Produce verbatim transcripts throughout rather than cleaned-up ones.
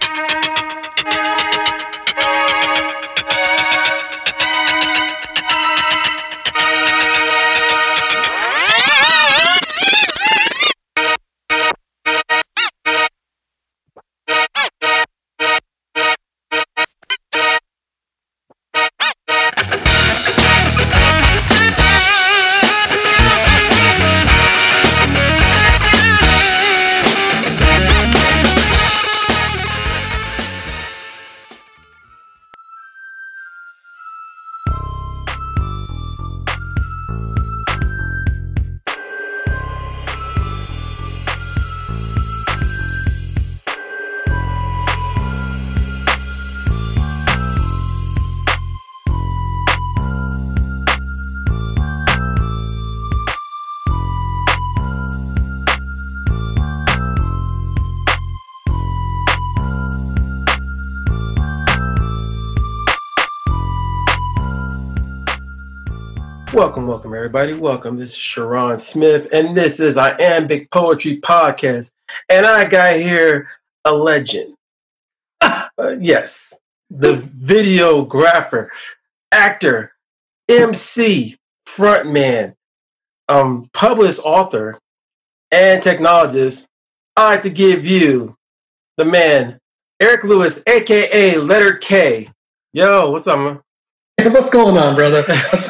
Welcome, welcome, everybody. Welcome. This is Sharon Smith, and this is Iambic Poetry Podcast. And I got here a legend. uh, yes, the videographer, actor, M C, frontman, um, published author, and technologist. I'd like to give you the man, Eric Lewis, a k a. Letter K. Yo, what's up, man? Hey, what's going on, brother?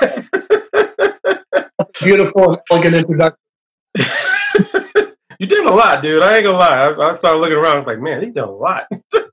Beautiful and elegant introduction. You did a lot, dude. I ain't gonna lie. I, I started looking around. I was like, man, he did a lot.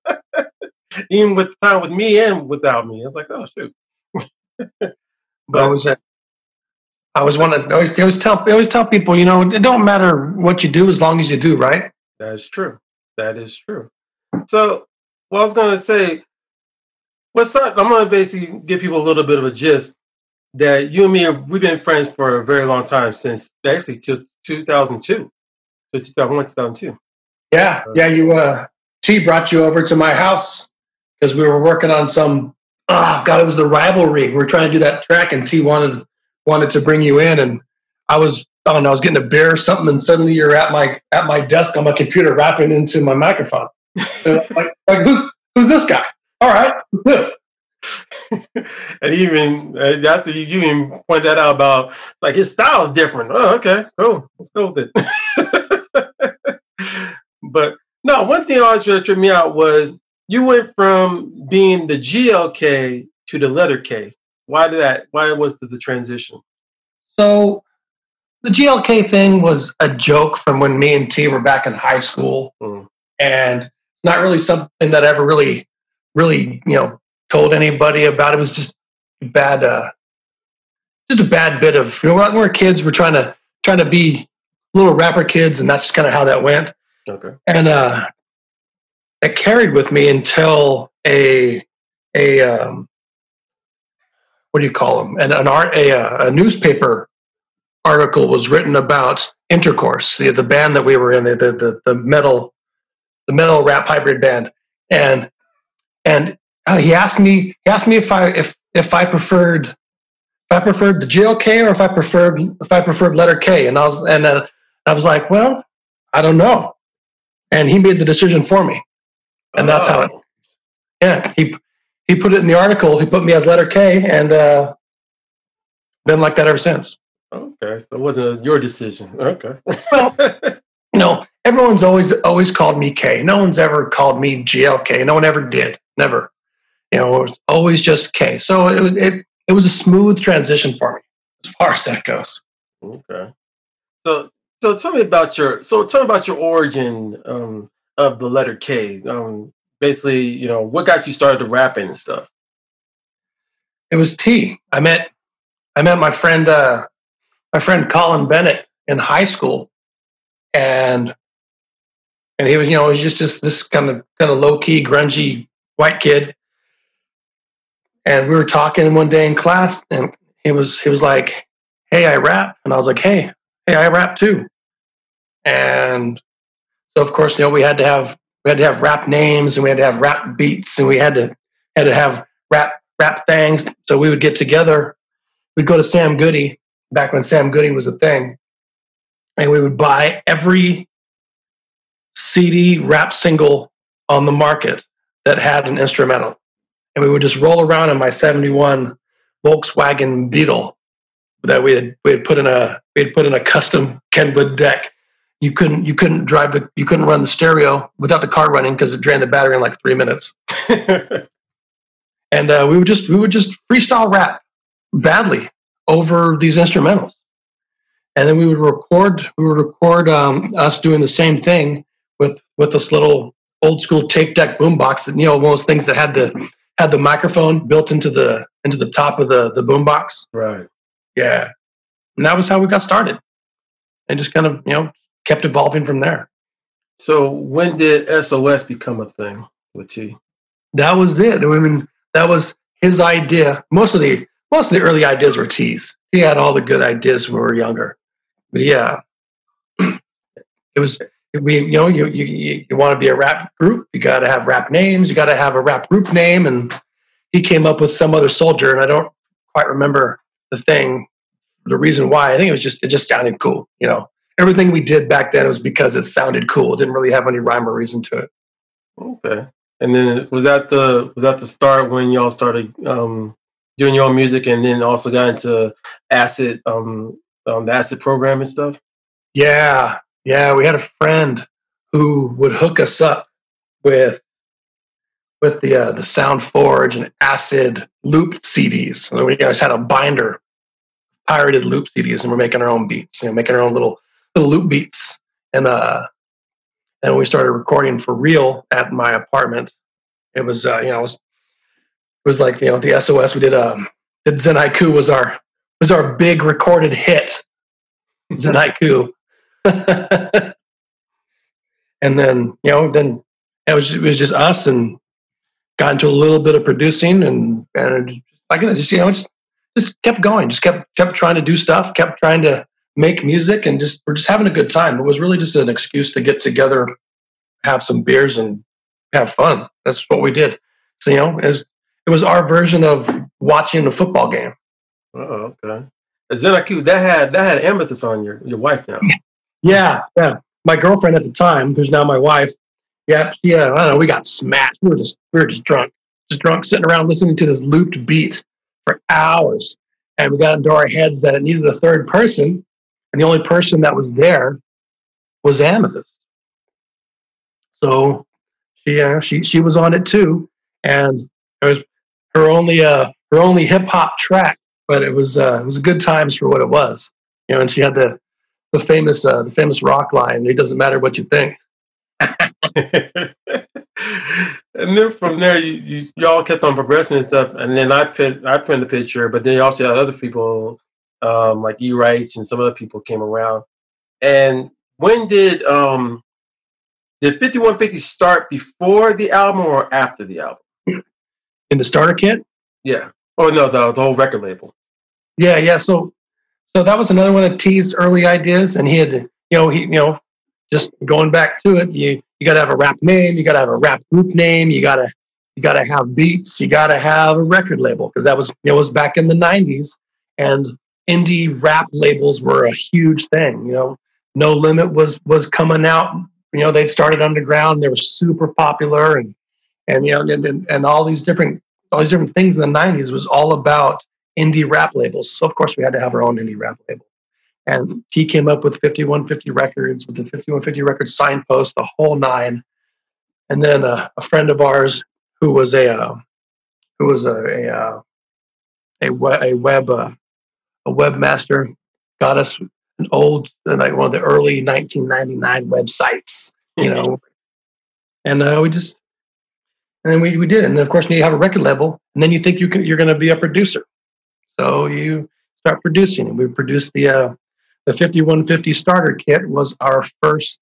Even with time with me and without me. I was like, oh shoot. But I was, uh, I was one of I always, I always tell I always tell people, you know, it don't matter what you do as long as you do, right? That is true. That is true. So, what I was gonna say, what's up? I'm gonna basically give people a little bit of a gist. That you and me, we've been friends for a very long time, since actually to two thousand two. So two thousand one, two thousand two. Yeah, yeah. You, uh, T brought you over to my house because we were working on some. Oh God, it was the Rivalry. We were trying to do that track, and T wanted wanted to bring you in, and I was I don't know, I was getting a beer or something, and suddenly you're at my at my desk on my computer, rapping into my microphone. like, like who's who's this guy? All right, let's do it. And even uh, that's what you, you even point that out about, like, his style is different. Oh, okay, cool. Let's go with it. But no, one thing always really tripped me out was you went from being the G L K to the letter K. Why did that? Why was the, the transition? So the G L K thing was a joke from when me and T were back in high school, mm. and not really something that I ever really, really, you know, told anybody about. It was just bad, uh, just a bad bit of, you know, when we were kids, we're trying to trying to be little rapper kids, and that's just kind of how that went. Okay. And uh, it carried with me until a a um, what do you call them? An an art a, a newspaper article was written about Intercourse, the the band that we were in, the the the metal the metal rap hybrid band, and and. Uh, he asked me. He asked me if I if if I preferred if I preferred the G L K or if I preferred if I preferred letter K, and I was and uh, I was like, well, I don't know, and he made the decision for me, and that's oh. how it. Yeah, he he put it in the article. He put me as letter K, and uh, been like that ever since. Okay, so it wasn't your decision. Okay. Well, you know, everyone's always always called me K. No one's ever called me G L K. No one ever did. Never. You know, it was always just K. So it, it it was a smooth transition for me as far as that goes. Okay. So so tell me about your so tell me about your origin um, of the letter K. Um, basically, you know, what got you started to rapping and stuff? It was T. I met I met my friend uh, my friend Colin Bennett in high school, and and he was you know he was just, just this kind of kind of low key grungy white kid. And we were talking one day in class, and he was he was like, "Hey, I rap," and I was like, "Hey, hey, I rap too." And so, of course, you know, we had to have we had to have rap names, and we had to have rap beats, and we had to had to have rap rap things. So we would get together. We'd go to Sam Goody back when Sam Goody was a thing, and we would buy every C D rap single on the market, that had an instrumental. And we would just roll around in my seventy-one Volkswagen Beetle that we had we had put in a we had put in a custom Kenwood deck. You couldn't you couldn't drive the you couldn't run the stereo without the car running because it drained the battery in like three minutes. And uh, we would just we would just freestyle rap badly over these instrumentals, and then we would record we would record um, us doing the same thing with with this little old school tape deck boombox that, you know, one of those things that had the had the microphone built into the into the top of the the boombox. Right. Yeah, and that was how we got started, and just kind of, you know, kept evolving from there. So when did S O S become a thing with T? That was it. I mean, that was his idea. Most of the most of the early ideas were T's. He had all the good ideas when we were younger. But yeah, it was we. You know, you you you want to be a rap group, you got to have rap names. You got to have a rap group name, and he came up with Some Other Soldier, and I don't quite remember the thing, the reason why. I think it was just it just sounded cool. You know, everything we did back then was because it sounded cool. It didn't really have any rhyme or reason to it. Okay. And then was that the was that the start when y'all started um, doing your own music, and then also got into acid um, um, the acid program and stuff? Yeah, yeah. We had a friend who would hook us up with with the uh, the Sound Forge and acid loop C Ds. So we guys had a binder, pirated loop C Ds, and we're making our own beats, you know, making our own little little loop beats. And uh, and we started recording for real at my apartment. It was uh, you know it was it was like, you know, the S O S. We did um did Zen Haiku was our was our big recorded hit. Zen Haiku. And then, you know, then it was it was just us, and got into a little bit of producing, and and like just you know just just kept going, just kept kept trying to do stuff, kept trying to make music, and just we're just having a good time. It was really just an excuse to get together, have some beers, and have fun. That's what we did. So, you know, it was, it was our version of watching a football game. Oh, okay. Zen Haiku, that had that had Amethyst on your your wife now. Yeah, yeah. My girlfriend at the time, who's now my wife, yeah, yeah. I don't know. We got smashed. We were just we were just drunk, just drunk, sitting around listening to this looped beat for hours, and we got into our heads that it needed a third person, and the only person that was there was Amethyst. So she uh, she she was on it too, and it was her only uh her only hip hop track, but it was uh, it was good times for what it was, you know. And she had the the famous uh, the famous rock line, "It doesn't matter what you think." And then from there, you, you y'all kept on progressing and stuff. And then I put I put in the picture, but then you also had other people um, like E Rights and some other people came around. And when did um, did fifty-one fifty start before the album or after the album? In the starter kit? Yeah. Oh no, the the whole record label. Yeah, yeah. So so that was another one of T's early ideas, and he had, you know, he you know, just going back to it, you you got to have a rap name, you got to have a rap group name, you got to you got to have beats, you got to have a record label, because that was it was back in the nineties, and indie rap labels were a huge thing. You know, No Limit was was coming out. You know, they started underground, they were super popular, and and you know, and, and, and all these different all these different things in the nineties was all about indie rap labels. So of course we had to have our own indie rap label. And T came up with fifty-one fifty Records, with the fifty-one fifty Records signpost, the whole nine. And then uh, a friend of ours who was a uh, who was a a uh, a, we- a web uh, a webmaster got us an old, like one of the early nineteen ninety-nine websites, you know. And uh, we just and then we, we did it. And of course, you have a record label, and then you think you can you're going to be a producer, so you start producing. And we produced the. Uh, The fifty-one fifty starter kit was our first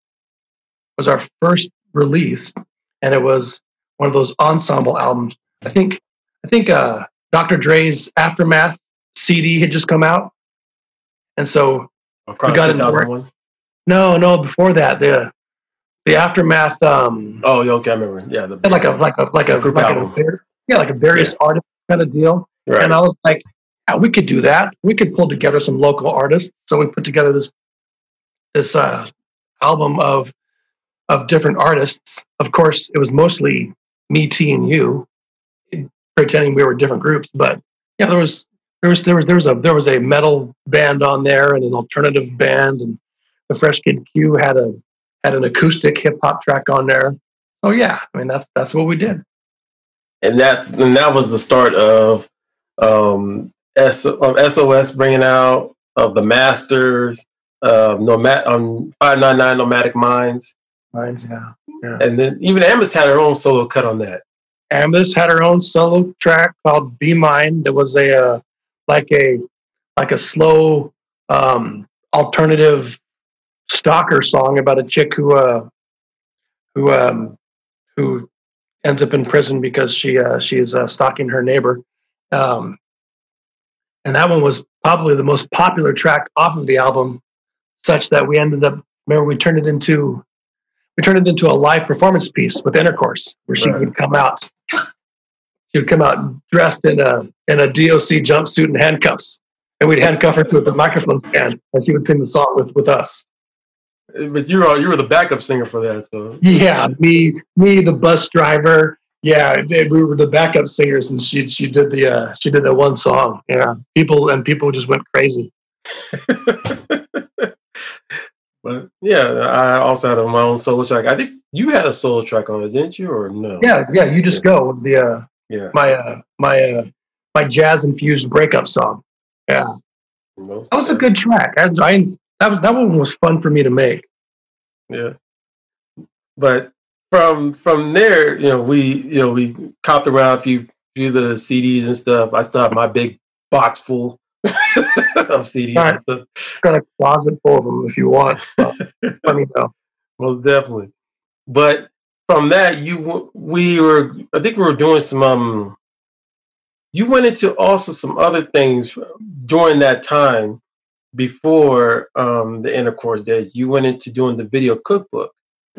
was our first release, and it was one of those ensemble albums. I think I think uh, Doctor Dre's Aftermath C D had just come out, and so Oh, we got into work. No, no, before that, the the Aftermath. Um, oh, yeah, okay, I remember. Yeah, the, like a like a like a group like album. a, yeah, like a various Yeah. artist kind of deal. Right. And I was like, yeah, we could do that. We could pull together some local artists. So we put together this this uh, album of of different artists. Of course, it was mostly me, T, and you, pretending we were different groups. But yeah, there was there was there was there was a there was a metal band on there and an alternative band, and the Fresh Kid Q had a had an acoustic hip hop track on there. So yeah, I mean that's that's what we did. And that and that was the start of um, S, of S O S bringing out of the Masters, uh, Nomad um, five nine nine Nomadic Minds. Minds, yeah, yeah. And then even Amos had her own solo cut on that. Amos had her own solo track called "Be Mine." That was a uh, like a like a slow um, alternative stalker song about a chick who uh, who um, who ends up in prison because she uh, she is uh, stalking her neighbor. Um, and that one was probably the most popular track off of the album, such that we ended up. Remember, we turned it into we turned it into a live performance piece with Intercourse, where she right. would come out. She would come out dressed in a in a D O C jumpsuit and handcuffs, and we'd handcuff her to the microphone stand, and she would sing the song with, with us. But you were you were the backup singer for that, so yeah, me me the bus driver. Yeah, we were the backup singers, and she she did the uh, she did that one song. Yeah, people and people just went crazy. But yeah, I also had my own solo track. I think you had a solo track on it, didn't you, or no? Yeah, yeah. You just yeah. go with the uh, yeah my uh, my uh, my jazz infused breakup song. Yeah, Most that was a good track. I, I that was that one was fun for me to make. Yeah, but from from there, you know, we you know we copped around a few few of the C Ds and stuff. I still have my big box full of C Ds got, and stuff. Got a closet full of them if you want. So, let me know. Most definitely. But from that, you we were I think we were doing some um. You went into also some other things during that time before um, the Intercourse days. You went into doing the video cookbook.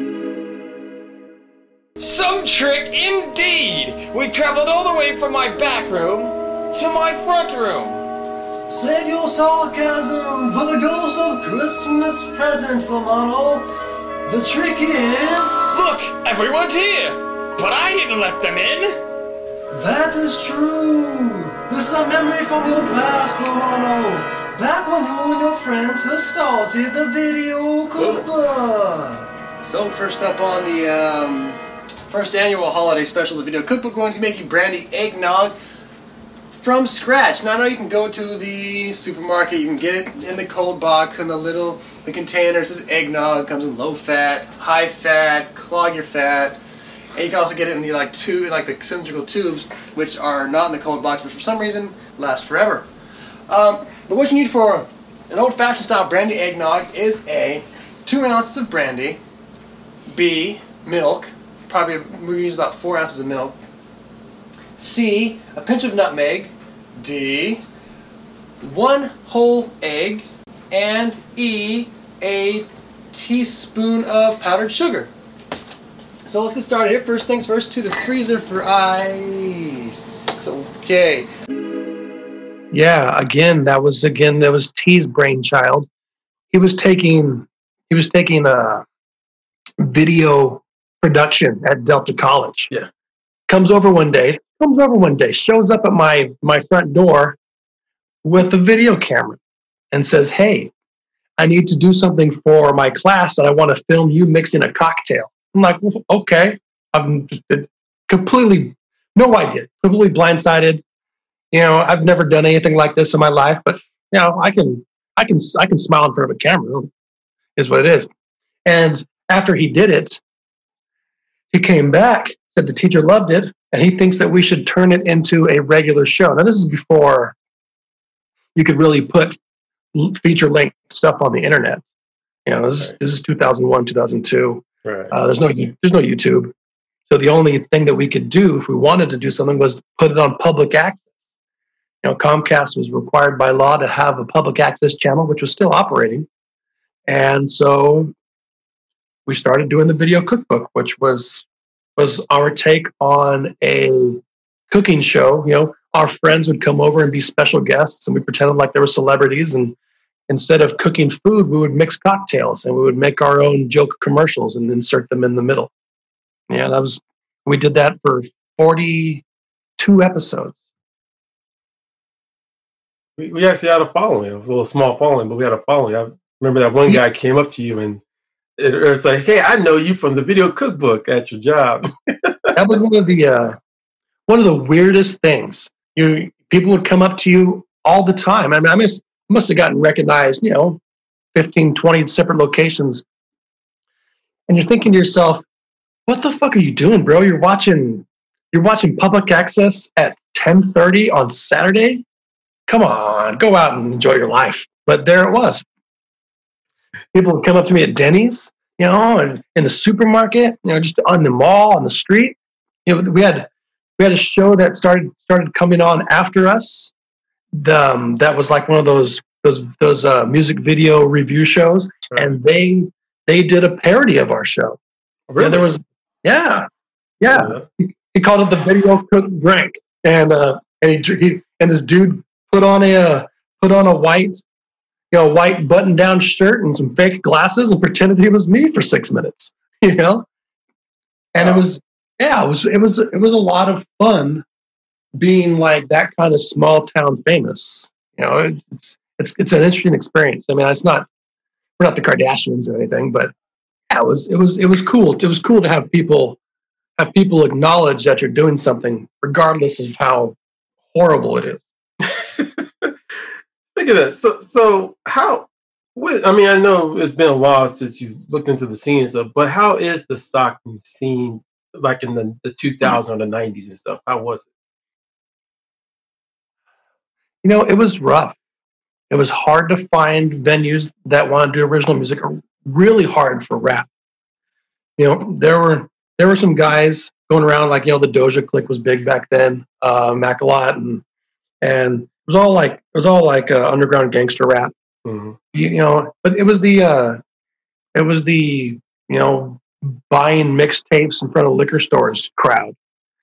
Some trick indeed! We traveled all the way from my back room to my front room. Save your sarcasm for the ghost of Christmas presents, Lamano. The trick is... Look, everyone's here! But I didn't let them in! That is true. This is a memory from your past, Lamano. Back when you and your friends first started the video cookbook. So first up on the um, first annual holiday special, the video cookbook, we're going to make you brandy eggnog from scratch. Now I know you can go to the supermarket, you can get it in the cold box in the little the container. It says eggnog, it comes in low fat, high fat, clog your fat. And you can also get it in the like two, like the cylindrical tubes, which are not in the cold box, but for some reason last forever. Um, but what you need for an old-fashioned style brandy eggnog is A, two ounces of brandy, B, milk, probably we use about four ounces of milk, C, a pinch of nutmeg, D, one whole egg, and E, a teaspoon of powdered sugar. So let's get started here. First things first, to the freezer for ice. Okay. Yeah, again, that was again that was T's brainchild. He was taking he was taking a video production at Delta College. Yeah. Comes over one day, comes over one day, shows up at my my front door with a video camera and says, "Hey, I need to do something for my class and I want to film you mixing a cocktail." I'm like, well, okay. I'm just completely, no idea, completely blindsided. You know, I've never done anything like this in my life, but you know, I can, I can, I can smile in front of a camera, is what it is. And after he did it, he came back, said the teacher loved it, and he thinks that we should turn it into a regular show. Now, this is before you could really put feature-length stuff on the internet. You know, this, right. this is two thousand one, two thousand two. Right. Uh, there's no there's no YouTube, so the only thing that we could do if we wanted to do something was put it on public access. You know, Comcast was required by law to have a public access channel, which was still operating, and so we started doing the video cookbook, which was was our take on a cooking show. You know, our friends would come over and be special guests, and we pretended like they were celebrities, and instead of cooking food, we would mix cocktails and we would make our own joke commercials and insert them in the middle. Yeah, that was We did that for forty-two episodes. We, we actually had a following, a little small following, but we had a following. I remember that one guy came up to you and it, it was like, "Hey, I know you from the video cookbook at your job." That was one of the uh, one of the weirdest things. You people would come up to you all the time. I mean, I must must have gotten recognized, you know, fifteen, twenty separate locations, and you're thinking to yourself, "What the fuck are you doing, bro? You're watching you're watching public access at ten thirty on Saturday? Come on, go out and enjoy your life." But there it was. People would come up to me at Denny's, you know, and in the supermarket, you know, just on the mall, on the street. You know, we had we had a show that started started coming on after us. The, um, that was like one of those those those uh, music video review shows, right. And they they did a parody of our show. Really? And there was, yeah, yeah. yeah. He, he called it the Video Cook Drank, and uh, and he, he and this dude put on a uh, put on a white, you know, white button down shirt and some fake glasses and pretended he was me for six minutes, you know. And wow. it was, yeah, it was it was it was a lot of fun being like that kind of small town famous. You know, it's it's it's, it's an interesting experience. I mean, it's not we're not the Kardashians or anything, but yeah, it was it was it was cool. It was cool to have people have people acknowledge that you're doing something, regardless of how horrible it is. Look at that. So, so how? What, I mean, I know it's been a while since you've looked into the scene and stuff, but how is the Stockton scene like in the, the two thousands or the nineties and stuff? How was it? You know, it was rough. It was hard to find venues that want to do original music. Really hard for rap. You know, there were there were some guys going around like, you know, the Doja Clique was big back then, uh, Mac-a-Lot, and and it was all like it was all like uh, underground gangster rap. Mm-hmm. You, you know, but it was the uh, it was the you know buying mixtapes in front of liquor stores crowd,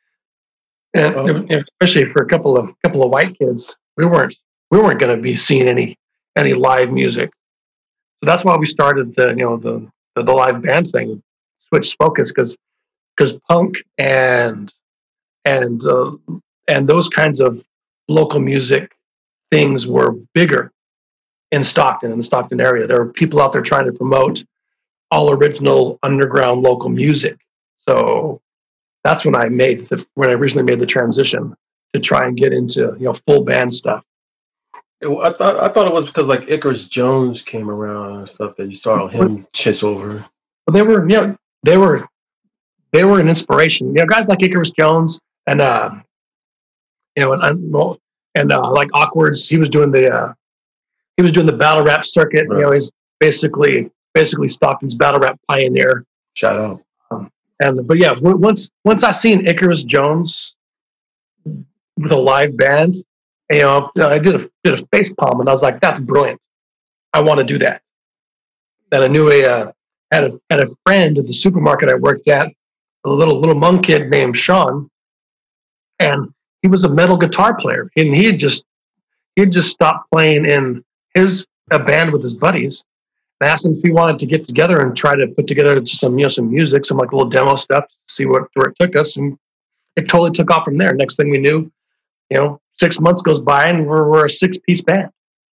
and oh. it, especially for a couple of couple of white kids, we weren't we weren't going to be seeing any any live music. So that's why we started the you know the the, the live band thing, switched focus because because punk and and uh, and those kinds of local music things were bigger in Stockton, in the Stockton area. There were people out there trying to promote all original underground local music. So that's when I made the, when I recently made the transition to try and get into, you know, full band stuff. I thought I thought it was because like Icarus Jones came around and stuff that you saw him chase over. Well, they were, you know, they were they were an inspiration. You know, guys like Icarus Jones and uh, you know, and well, and uh, like Awkwards, he was doing the uh, he was doing the battle rap circuit. Right. You know, he's basically basically Stockton's battle rap pioneer. Shout out. Um, and but yeah, once once I seen Icarus Jones with a live band, you know, I did a did a face palm, and I was like, "That's brilliant! I want to do that." And I knew a uh, had a had a friend at the supermarket I worked at, a little little Hmong kid named Sean, and he was a metal guitar player, and he had just he had just stopped playing in his a band with his buddies. I asked him if he wanted to get together and try to put together some you know some music, some like little demo stuff, to see what where it took us, and it totally took off from there. Next thing we knew, you know, six months goes by and we're we're a six piece band.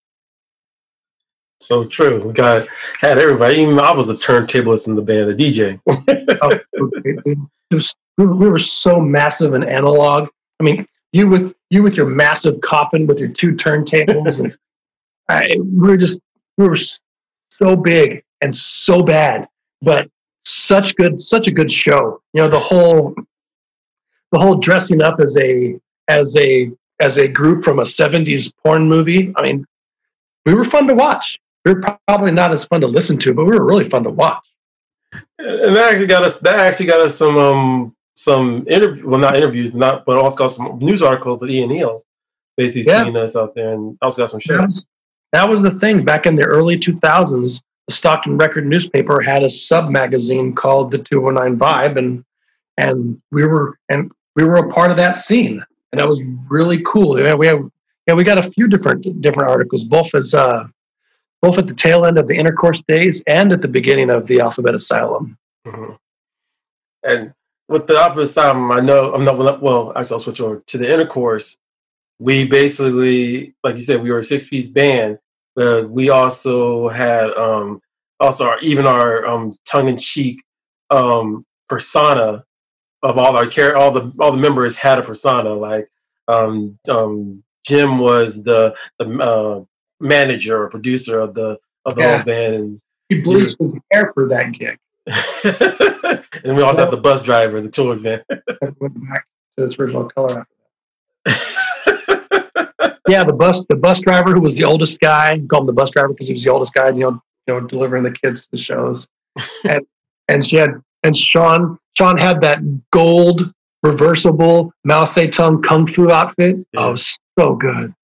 So true. We got had everybody. Even I was a turntablist in the band, a D J. oh, it, it was, we were so massive and analog. I mean, you with you with your massive coffin with your two turntables, and I, we were just we were so big and so bad, but such good, such a good show. You know, the whole the whole dressing up as a as a as a group from a seventies porn movie. I mean, we were fun to watch. We were probably not as fun to listen to, but we were really fun to watch. And that actually got us. That actually got us some um some interview. Well, not interviews, not but also got some news articles with Ian Neal, basically yeah. seeing us out there, and also got some shit. Yeah. That was the thing back in the early two thousands. The Stockton Record newspaper had a sub magazine called the two oh nine Vibe, and and we were and we were a part of that scene, and that was really cool. Yeah, we have yeah we got a few different different articles, both as uh both at the tail end of the Intercourse days and at the beginning of the Alphabet Asylum. Mm-hmm. And with the Alphabet Asylum, I know I'm not well. Actually, I'll switch over to the Intercourse. We basically, like you said, we were a six piece band, but we also had um, also our, even our um, tongue in cheek um, persona of all our care. All the all the members had a persona. Like um, um, Jim was the the uh, manager or producer of the of the Yeah. whole band, and He bleached his hair for that gig. and we also have the bus driver, the tour van. It went back to its original color after that. Yeah, the bus the bus driver who was the oldest guy, called him the bus driver because he was the oldest guy, you know, you know, delivering the kids to the shows. and and she had and Sean Sean had that gold reversible Mao Zedong kung fu outfit. Yeah. Oh, so good.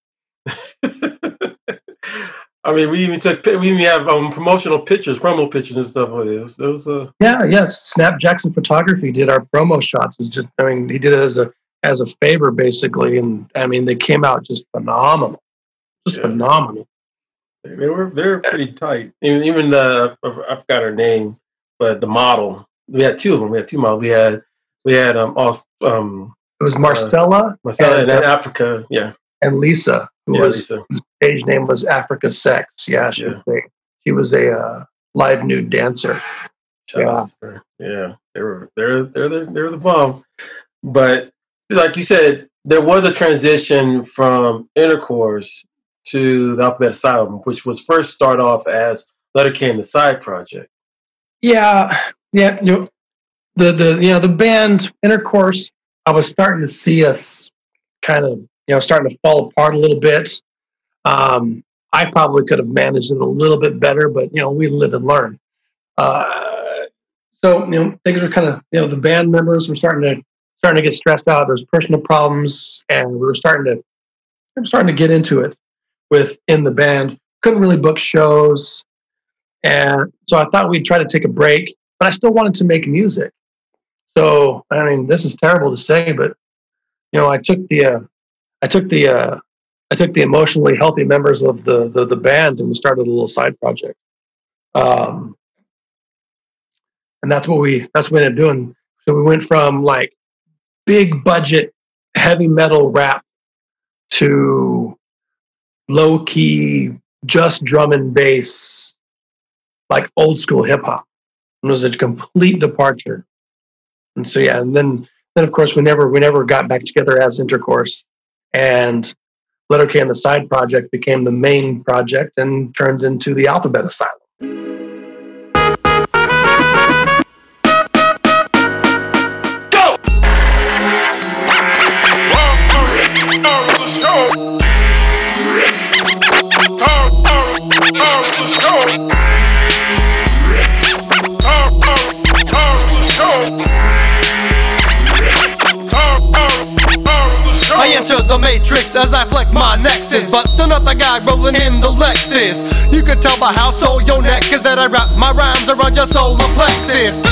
I mean, we even took we even have um, promotional pictures, promo pictures and stuff with it. It was, it was uh, Yeah, yes. Snap Jackson Photography did our promo shots. It was just, I mean, he did it as a as a favor, basically, and I mean, they came out just phenomenal, just Yeah. phenomenal. they were they were pretty tight. Even even the I forgot her name, but the model, we had two of them. We had two models. We had we had um also, um It was Marcella, Marcella and, and, and Africa, yeah, and Lisa, who yeah, was Lisa. whose stage name was Africa Sex. Yeah, Yes, she yeah. was a she was a uh, live nude dancer. Shout Yeah. out to her. Yeah, they were they're they're the they're the bomb. But like you said, there was a transition from Intercourse to the Alphabet Asylum, which was first start off as Letterkenny the Side Project. Yeah, yeah. You know, the the you know the band Intercourse. I was starting to see us kind of you know starting to fall apart a little bit. Um, I probably could have managed it a little bit better, but you know we live and learn. Uh, so you know things were kind of you know the band members were starting to starting to get stressed out. There was personal problems, and we were starting to we were starting to get into it within the band. Couldn't really book shows, and so I thought we'd try to take a break. But I still wanted to make music. So I mean, this is terrible to say, but you know, I took the uh, I took the uh, I took the emotionally healthy members of the, the the band, and we started a little side project. Um, and that's what we that's what we ended up doing. So we went from like big budget heavy metal rap to low key just drum and bass, like old school hip hop. It was a complete departure. And so yeah, and then then of course we never we never got back together as Intercourse, and Letterkenny and the Side Project became the main project and turned into the Alphabet Asylum. I enter the matrix as I flex my nexus, but still not the guy rolling in the Lexus. You can tell by how sore your neck is that I wrap my rhymes around your solar plexus.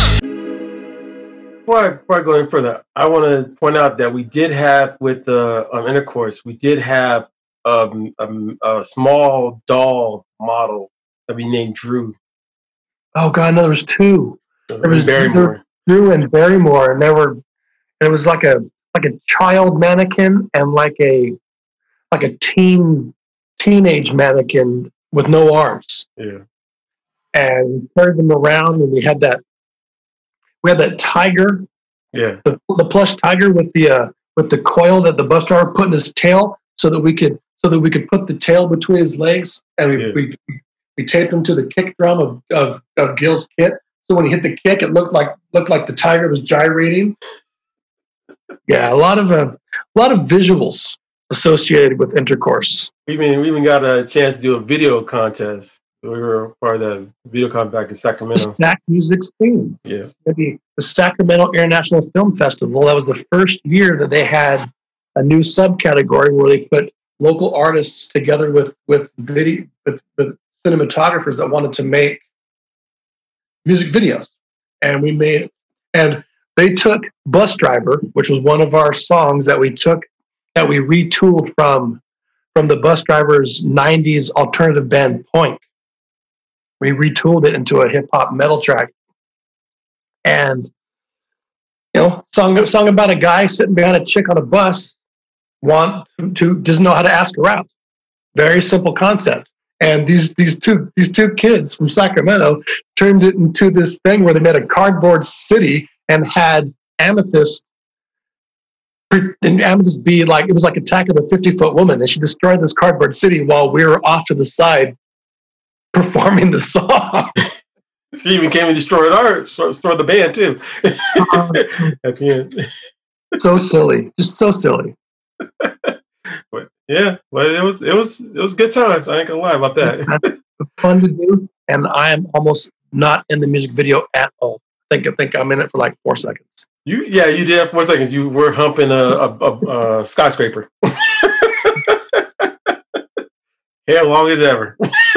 Before I, before I go any further, I want to point out that we did have with the um, Intercourse, we did have um, um, a small doll model that we named Drew. Oh God, no, there was two. There was Barrymore. Drew and Barrymore, and they were. It was like a like a child mannequin and like a like a teen teenage mannequin with no arms. Yeah. And we carried them around, and we had that we had that tiger, Yeah. the, the plush tiger with the uh, with the coil that the bus driver put in his tail, so that we could so that we could put the tail between his legs, and we Yeah. we, we taped him to the kick drum of, of of Gil's kit. So when he hit the kick, it looked like looked like the tiger was gyrating. Yeah, a lot of uh, a lot of visuals associated with Intercourse. We even, we even got a chance to do a video contest. We were part of the video contest back in Sacramento. Stack Music's theme. Yeah. Maybe the Sacramento International Film Festival. That was the first year that they had a new subcategory where they put local artists together with with video with, with cinematographers that wanted to make music videos, and we made and they took Bus Driver, which was one of our songs that we took that we retooled from from the Bus Driver's nineties alternative band Poink. We retooled it into a hip hop metal track, and you know, song song about a guy sitting behind a chick on a bus, want to, to doesn't know how to ask her out. Very simple concept. And these these two these two kids from Sacramento turned it into this thing where they made a cardboard city and had Amethyst and Amethyst be like, it was like Attack of the fifty foot woman, and she destroyed this cardboard city while we were off to the side performing the song. She even came and destroyed our destroyed the band too. At the end. So silly, just so silly. But yeah, but it was it was it was good times. I ain't gonna lie about that. Fun to do, and I am almost not in the music video at all. I think I think I'm in it for like four seconds. You yeah, you did have four seconds. You were humping a, a, a, a skyscraper. Hair long as ever.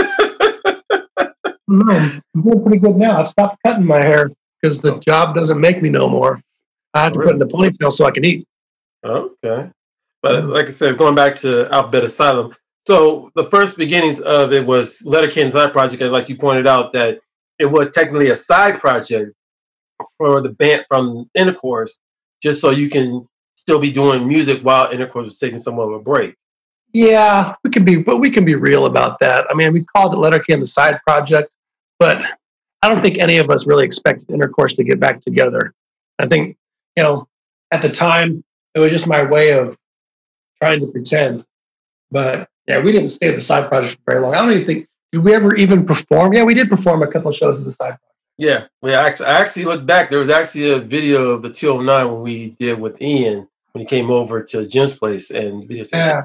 No, I'm doing pretty good now. I stopped cutting my hair because the job doesn't make me no more. I have to Really? put it in a ponytail so I can eat. Okay. But like I said, going back to Alphabet Asylum, so the first beginnings of it was Letterken's side project, and like you pointed out, that it was technically a side project for the band from Intercourse, just so you can still be doing music while Intercourse was taking somewhat of a break. Yeah, we can be, but we can be real about that. I mean, we called it Letterken the side project, but I don't think any of us really expected Intercourse to get back together. I think, you know, at the time, it was just my way of trying to pretend. But yeah, we didn't stay at the side project for very long. I don't even think, did we ever even perform? Yeah, we did perform a couple of shows at the side project. Yeah, well, I actually, I actually looked back. There was actually a video of the two oh nine when we did with Ian when he came over to Jim's place and videotaped. Yeah.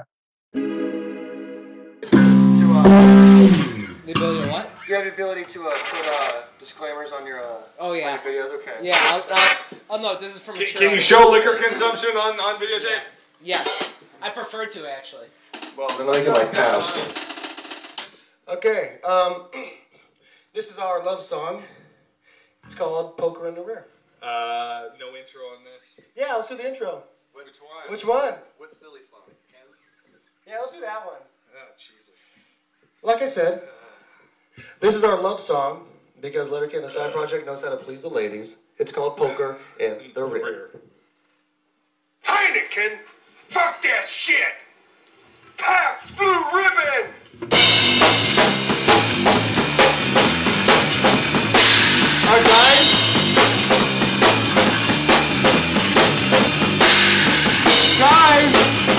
To, uh, The ability to what? you have the ability to uh, put uh, disclaimers on your, uh, Oh, on yeah. your videos. Okay. Yeah, I'll, I'll, oh no, this is from Can, mature can you audience. show liquor consumption on, on videotape? Yeah, I prefer to actually. Well, then let me get my pass. Okay. Um, this is our love song. It's called "Poker in the Rear." Uh, no intro on this. Yeah, let's do the intro. Which one? Which one? What silly song? Yeah, let's do that one. Oh, Jesus. Like I said, this is our love song because Letterken the Side Project knows how to please the ladies. It's called "Poker in the Rear." Heineken, fuck that shit. Pabst Blue Ribbon. Our guys. Guys.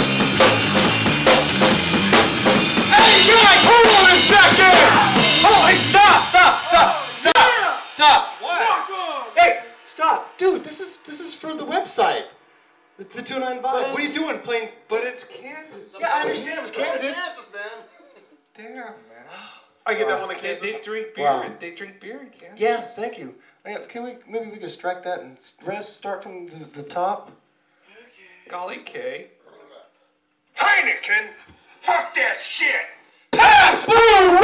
Hey, guys, hold on a second. Oh, hey, stop! Stop! Stop! Stop! Stop! What? Hey, stop, dude! This is this is for the website. The, the two nine Vibes. What are you doing? Playing? But it's Kansas. Yeah, I understand it was Kansas. Kansas, man. Damn, man. I get that one They, they drink beer. Wow. They drink beer in Kansas. Yeah, thank you. Yeah, can we maybe we could strike that and rest start from the, the top? Golly K. Heineken, fuck that shit. Pabst Blue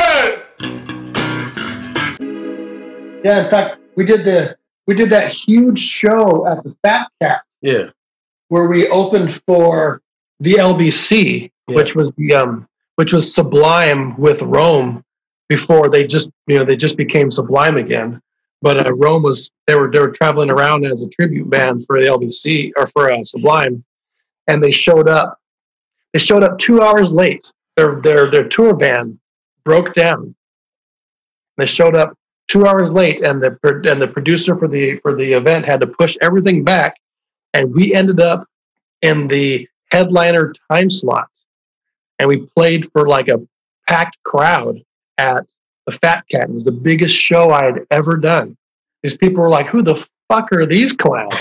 Ribbon. Yeah, in fact, we did the we did that huge show at the Fat Cat Yeah. where we opened for the L B C, Yeah. which was the um, which was Sublime with Rome before they just you know they just became Sublime again. But uh, Rome was they were they were traveling around as a tribute band for the L B C or for uh, Sublime, and they showed up. They showed up two hours late. Their their their tour band broke down. They showed up two hours late, and the and the producer for the for the event had to push everything back, and we ended up in the headliner time slot, and we played for like a packed crowd at the Fat Cat. It was the biggest show I had ever done. These people were like, "Who the fuck are these clowns?"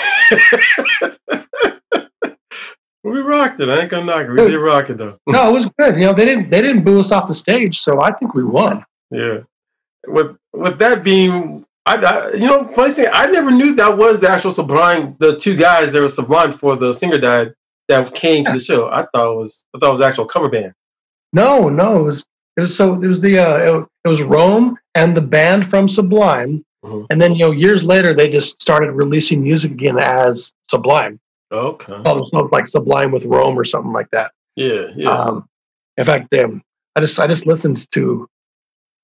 Well, we rocked it. I ain't gonna knock it. We did rock it though. No, it was good. You know, they didn't they didn't boo us off the stage, so I think we won. Yeah. With with that being, I, I you know, funny thing, I never knew that was the actual Sublime. The two guys that were Sublime before the singer died that came to the show. I thought it was I thought it was actual cover band. No, no, it was it was so it was the uh, it, it was Rome and the band from Sublime, Mhm. and then you know years later they just started releasing music again as Sublime. Okay. Called themselves like Sublime with Rome or something like that. Yeah. Yeah. Um, in fact, um, I just I just listened to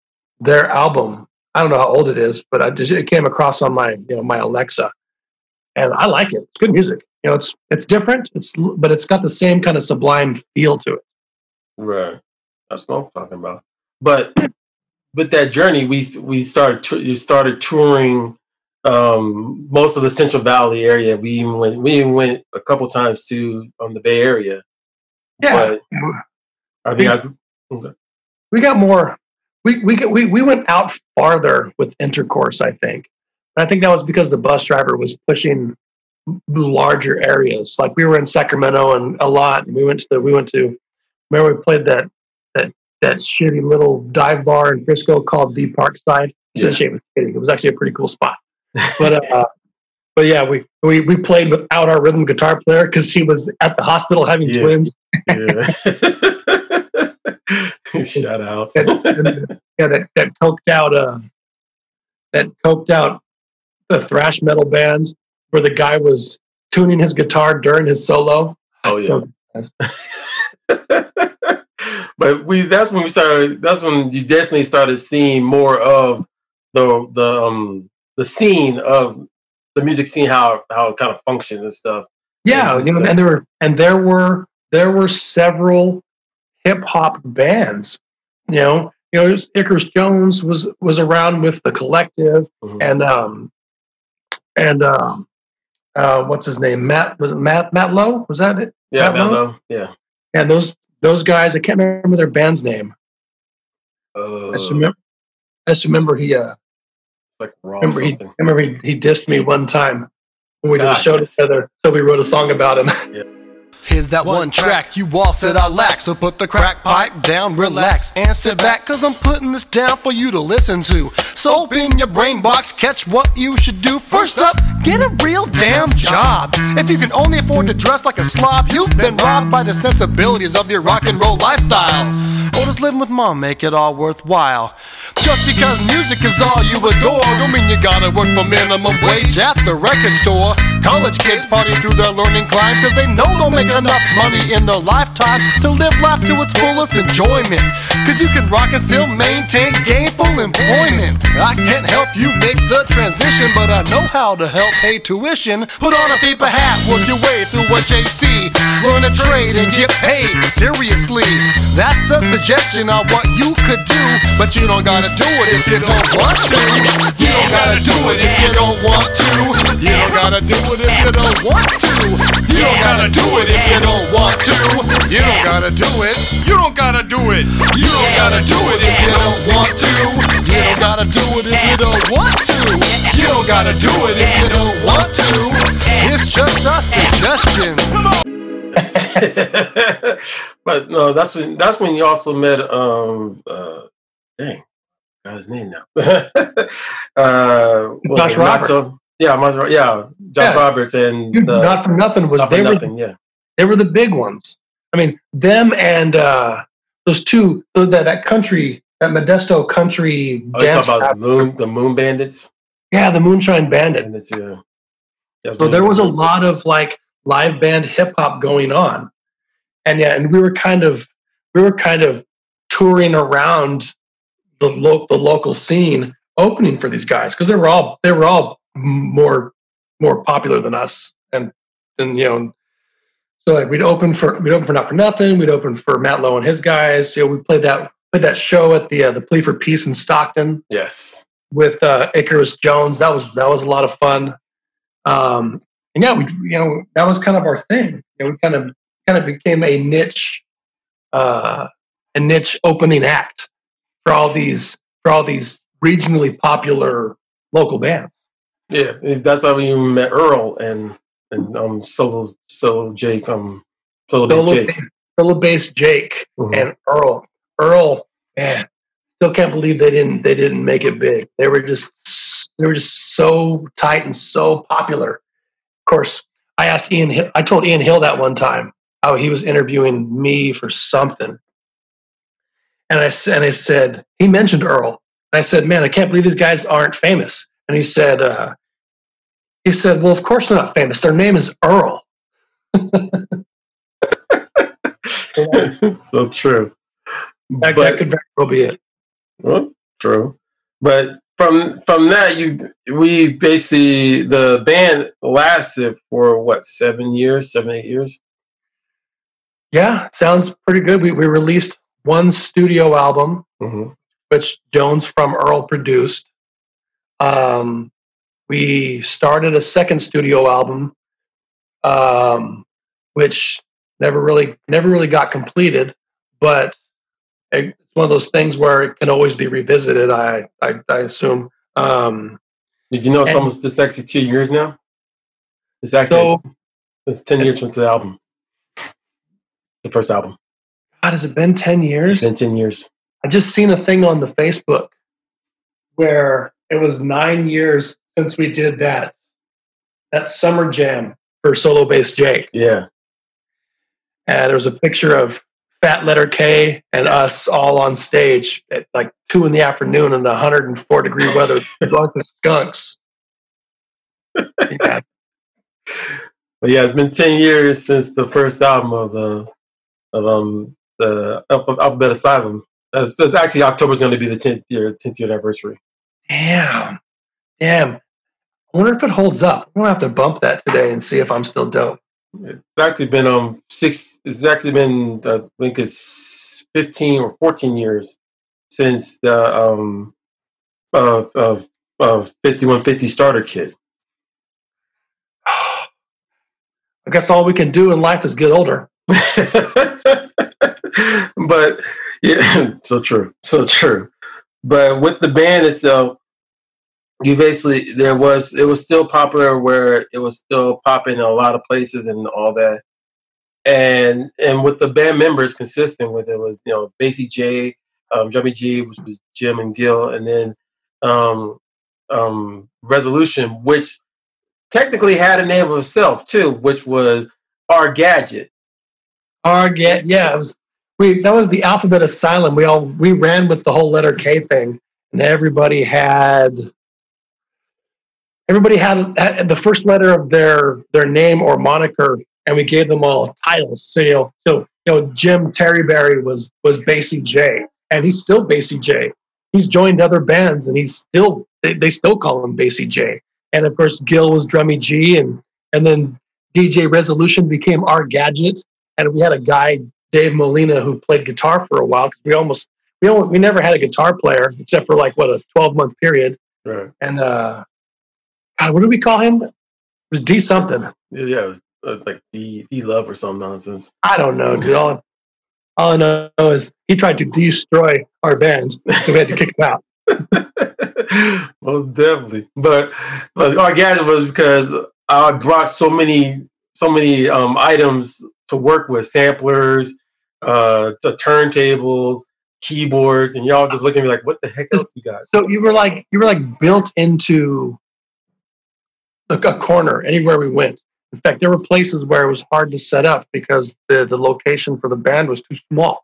their album. I don't know how old it is, but I just it came across on my you know my Alexa, and I like it. It's good music. You know, it's it's different. It's but it's got the same kind of sublime feel to it. Right. That's what I'm talking about. But with that journey, we we started t- you started touring um, most of the Central Valley area. We even went we even went a couple times to um, the Bay Area. Yeah, but, I mean, I, we, we got more. We we we we went out farther with Intercourse, I think. And I think that was because the bus driver was pushing larger areas. Like we were in Sacramento and a lot. And we went to the, we went to. Remember we played that that that shitty little dive bar in Frisco called The Parkside. Yeah. It was actually a pretty cool spot. But uh, but yeah, we, we we played without our rhythm guitar player because he was at the hospital having yeah. twins. Yeah. Shout out. and, yeah, that that coked out uh that coked out the thrash metal band where the guy was tuning his guitar during his solo. Oh yeah. So, but we that's when we started that's when you definitely started seeing more of the the um the scene of the music scene, how how it kind of functions and stuff. Yeah, and, you know, and there were and there were there were several hip hop bands. You know, you know, Icarus Jones was was around with the Collective, mm-hmm. and um and um uh what's his name? Matt was it Matt Matt Lowe? Was that it? Yeah, Matt, Matt Lowe? Lowe. Yeah. And those those guys, I can't remember their band's name. Uh, I just remember, I just remember he uh like raw remember he, something. I remember he, he dissed me one time when we did Gosh, a show yes. together, so we wrote a song about him. Yeah. Here's that one track you all said I lack. So put the crack pipe down, relax, and sit back, cause I'm putting this down for you to listen to. So open your brain box, catch what you should do. First up, get a real damn job. If you can only afford to dress like a slob, you've been robbed by the sensibilities of your rock and roll lifestyle. Or does living with mom make it all worthwhile? Just because music is all you adore, don't mean you gotta work for minimum wage at the record store. College kids party through their learning climb, cause they know they'll make enough money in their lifetime to live life to its fullest enjoyment. Cause you can rock and still maintain gainful employment. I can't help you make the transition, but I know how to help pay tuition. Put on a paper hat, work your way through a J C, learn a trade and get paid seriously. That's a suggestion of what you could do, but you don't gotta do it if you don't want to. You don't gotta do it if you don't want to. You don't gotta do it if you don't want to. You don't gotta do it if you don't want to. You don't gotta do it. You don't gotta do it. You don't gotta do it if you don't want to. You don't gotta do it if you don't want to. You don't gotta do it if you don't want to. It's just a suggestion. But no, that's when that's when you also met um uh dang, got his name now. uh was Josh it Roberts. So, yeah, my, yeah, Josh Yeah. Roberts and Dude, the, Not for Nothing was Not For they Nothing, were yeah. they were the big ones. I mean, them and uh, those two that that country that Modesto country Oh, you dance talking about rap- the moon the Moon Bandits? yeah, the Moonshine Bandit. And it's yeah. Yeah, So there was a lot of like live band hip hop going on, and yeah, and we were kind of we were kind of touring around the lo- the local scene, opening for these guys because they were all they were all more more popular than us, and and you know, so like we'd open for we'd open for Not for Nothing, we'd open for Matt Lowe and his guys. You know, we played that played that show at the uh, the Plea for Peace in Stockton Yes. with uh, Icarus Jones. That was that was a lot of fun. Um, and yeah, we you know that was kind of our thing. You know, we kind of kind of became a niche, uh, a niche opening act for all these for all these regionally popular local bands. Yeah, that's how we met Earl and and um solo solo Jake um solo bass Solo Jake. bass, solo bass Jake Mhm. and Earl. Earl, man, still can't believe they didn't they didn't make it big. They were just they were just so tight and so popular. Of course, I asked Ian. Hill, I told Ian Hill that one time how he was interviewing me for something, and I said, and I said he mentioned Earl. And I said, man, I can't believe these guys aren't famous. And he said, uh, he said, well, of course they're not famous. Their name is Earl. So true. That, But- that could very well be it. Well, true. But from from that, you we basically the band lasted for what seven years, seven eight years. Yeah, sounds pretty good. We we released one studio album, mm-hmm. which Jones from Earl produced. Um, we started a second studio album, um, which never really never really got completed, but it's one of those things where it can always be revisited. I I, I assume. Um, Did you know it's and, almost it's actually two years now? It's actually so, it's ten years since the album, the first album. God, has it been ten years? It's been ten years. I just seen a thing on the Facebook where it was nine years since we did that that summer jam for Solo Bass Jake. Yeah. And there was a picture of Fat Letter K and us all on stage at like two in the afternoon in one hundred four degree weather, drunk as skunks. Yeah. But yeah, it's been ten years since the first album of the of um the Alpha, Alphabet Asylum. That's, that's actually October's going to be the tenth year tenth year anniversary. Damn, damn. I wonder if it holds up. I'm gonna have to bump that today and see if I'm still dope. It's actually been um six. It's actually been uh, I think it's fifteen or fourteen years since the um uh uh, uh fifty-one fifty starter kit. I guess all we can do in life is get older. But yeah, so true, so true. But with the band itself, you basically there was it was still popular where it was still popping in a lot of places and all that. And and with the band members consistent with it was, you know, Basie J, um, Drummy G, which was Jim and Gil, and then um, um, Resolution, which technically had a name of itself too, which was Our Gadget. Our Gadget, yeah, it was. We that was the Alphabet Asylum. We all we ran with the whole letter K thing, and everybody had everybody had, had the first letter of their their name or moniker, and we gave them all titles. So you know, so you know, Jim Terryberry was was Basie J, and he's still Basie J. He's joined other bands, and he's still they, they still call him Basie J. And of course, Gil was Drummy G, and and then D J Resolution became Our Gadget, and we had a guy, Dave Molina, who played guitar for a while because we almost we only, we never had a guitar player except for like what a twelve month period. Right. And uh, God, what did we call him? It was D something. Yeah, it was uh, like D D Love or some nonsense. I don't know, dude. All, all I know is he tried to destroy our band, so we had to kick him out. Most definitely, but but Our Gadget was because I brought so many so many um, items to work with, samplers, uh, to turntables, keyboards, and y'all just looking at me like, what the heck else you got? So you were like you were like built into a, a corner anywhere we went. In fact, there were places where it was hard to set up because the, the location for the band was too small.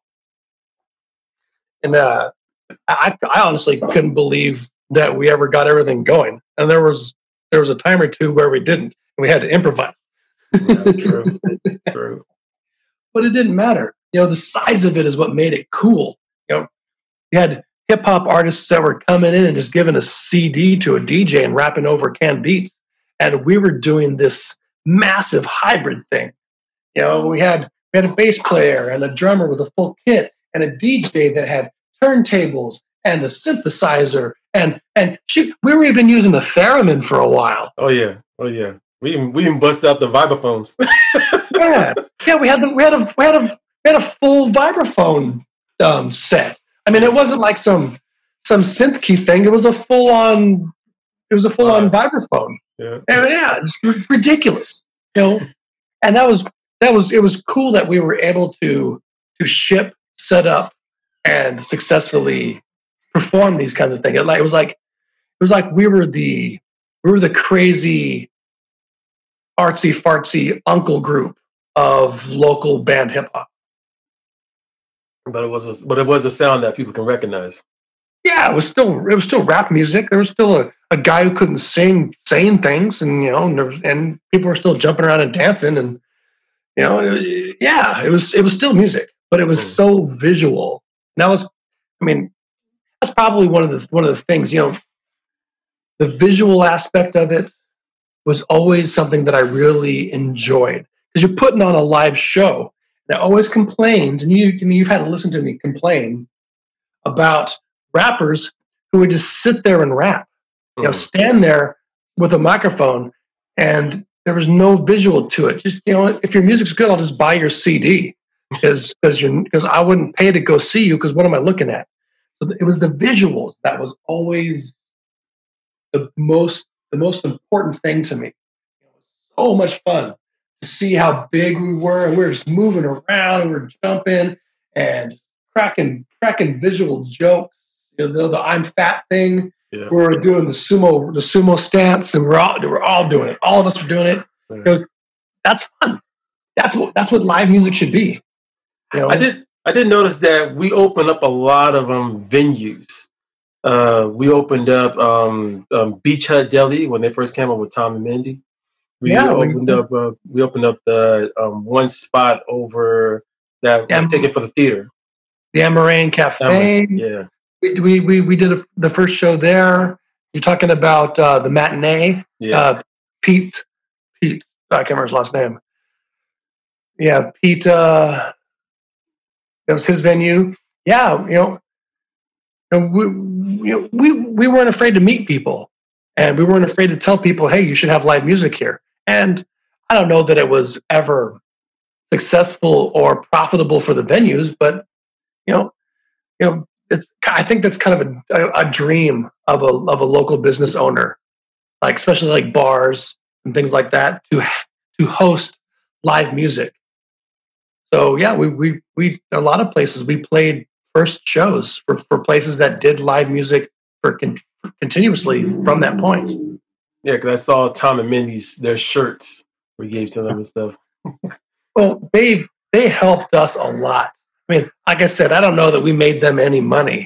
And uh, I, I honestly couldn't believe that we ever got everything going. And there was there was a time or two where we didn't, and we had to improvise. Yeah, true, true. But it didn't matter. You know, the size of it is what made it cool. You know, you had hip hop artists that were coming in and just giving a C D to a D J and rapping over canned beats, and we were doing this massive hybrid thing. You know, we had we had a bass player and a drummer with a full kit, and a D J that had turntables and a synthesizer, and and shoot, we were even using the theremin for a while. Oh yeah, oh yeah. We even we even busted out the vibraphones. yeah, yeah. We had the, we had a we had a we had a full vibraphone um, set. I mean, it wasn't like some some synth key thing. It was a full on. It was a full on wow. vibraphone. Yeah, and yeah, it's r- ridiculous. You know, and that was that was it was cool that we were able to to ship, set up, and successfully perform these kinds of things. It, like, it was like it was like we were the we were the crazy artsy fartsy uncle group of local band hip hop. But it was a, but it was a sound that people can recognize. Yeah, it was still it was still rap music. There was still a, a guy who couldn't sing saying things, and you know, and, there was, and people were still jumping around and dancing, and you know, it, yeah, it was it was still music, but it was mm. so visual. And that was, I mean, that's probably one of the one of the things. You know, the visual aspect of it was always something that I really enjoyed, because you're putting on a live show. And I always complained, and you, I mean, you've had to listen to me complain about rappers who would just sit there and rap, you know, stand there with a microphone, and there was no visual to it. Just, you know, if your music's good, I'll just buy your C D, because because you because I wouldn't pay to go see you, because what am I looking at? So it was the visuals that was always the most the most important thing to me. It was so much fun to see how big we were, and we were just moving around, and we we're jumping and cracking cracking visual jokes. You know, the, the I'm fat thing. Yeah. We were doing the sumo the sumo stance, and we're all we're all doing it. All of us were doing it. Yeah. You know, that's fun. That's what that's what live music should be. You know? I did I did notice that we opened up a lot of um venues. Uh, we opened up um, um, Beach Hut Deli when they first came up with Tom and Mindy. We yeah, opened we, up. Uh, we opened up the um, one spot over that was Am- taken for the theater. The Amarain Cafe. Amarain, yeah, we we we, we did a, the first show there. You're talking about uh, the matinee. Yeah, uh, Pete. Pete. I can't remember his last name. Yeah, Pete. Uh, that was his venue. Yeah, you know. And we, you know, we we weren't afraid to meet people, and we weren't afraid to tell people, "Hey, you should have live music here." And I don't know that it was ever successful or profitable for the venues, but you know, you know, it's. I think that's kind of a, a, a dream of a of a local business owner, like especially like bars and things like that, to to host live music. So yeah, we we we a lot of places we played first shows for, for places that did live music for con- continuously from that point. Yeah, because I saw Tom and Mindy's their shirts we gave to them and stuff. Well, they they helped us a lot. I mean, like I said, I don't know that we made them any money,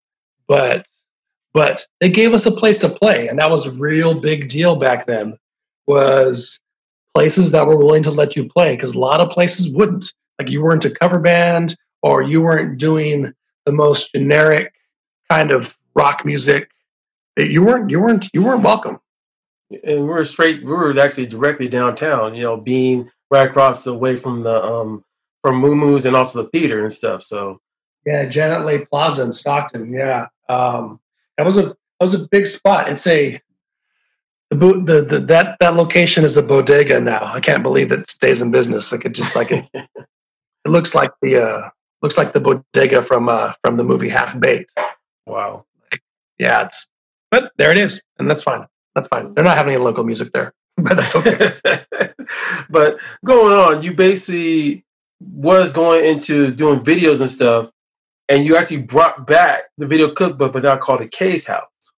but but they gave us a place to play, and that was a real big deal back then. Was places that were willing to let you play, because a lot of places wouldn't. Like you weren't a cover band, or you weren't doing the most generic kind of rock music. You weren't, you weren't, you weren't welcome. And we were straight. We were actually directly downtown. You know, being right across the way from the um from Moo Moo's and also the theater and stuff. So yeah, Janet Leigh Plaza in Stockton. Yeah, um, that was a that was a big spot. It's a the, the the that that location is a bodega now. I can't believe it stays in business. Like it just like it. It looks like the uh, looks like the bodega from uh, from the movie Half Baked. Wow. Yeah, it's but there it is, and that's fine. That's fine. They're not having any local music there, but that's okay. But going on, you basically was going into doing videos and stuff, and you actually brought back the video cookbook, but now called it K's House.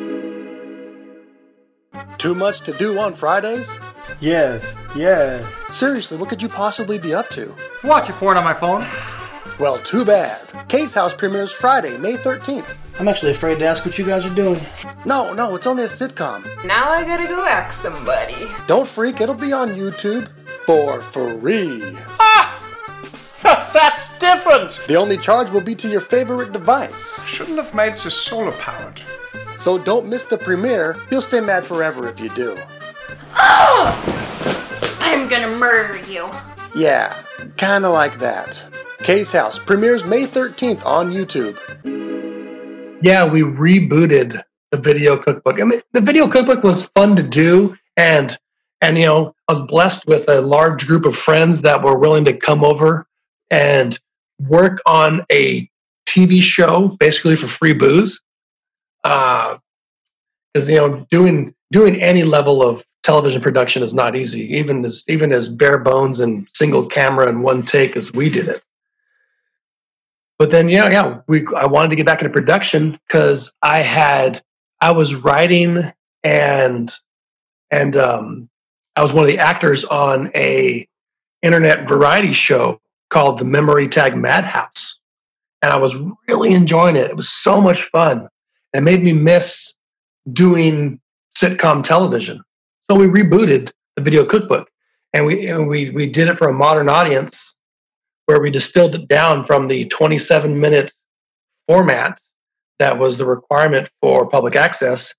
Too much to do on Fridays? Yes, yeah. Seriously, what could you possibly be up to? Watching porn on my phone. Well, too bad. K's House premieres Friday, May thirteenth. I'm actually afraid to ask what you guys are doing. No, no, it's only a sitcom. Now I gotta go ask somebody. Don't freak, it'll be on YouTube for free. Ah! That's different! The only charge will be to your favorite device. Shouldn't have made this solar powered. So don't miss the premiere. You'll stay mad forever if you do. Oh! I'm gonna murder you. Yeah, kinda like that. K's House premieres May thirteenth on YouTube. Yeah, we rebooted the video cookbook. I mean, the video cookbook was fun to do, and and you know, I was blessed with a large group of friends that were willing to come over and work on a T V show, basically for free booze. Uh, because you know, doing doing any level of television production is not easy, even as even as bare bones and single camera and one take as we did it. But then, yeah, yeah, we I wanted to get back into production because I had I was writing and and um, I was one of the actors on a internet variety show called The Memory Tag Madhouse, and I was really enjoying it. It was so much fun. It made me miss doing sitcom television. So we rebooted the video cookbook, and we and we we did it for a modern audience, where we distilled it down from the twenty-seven minute format that was the requirement for public access,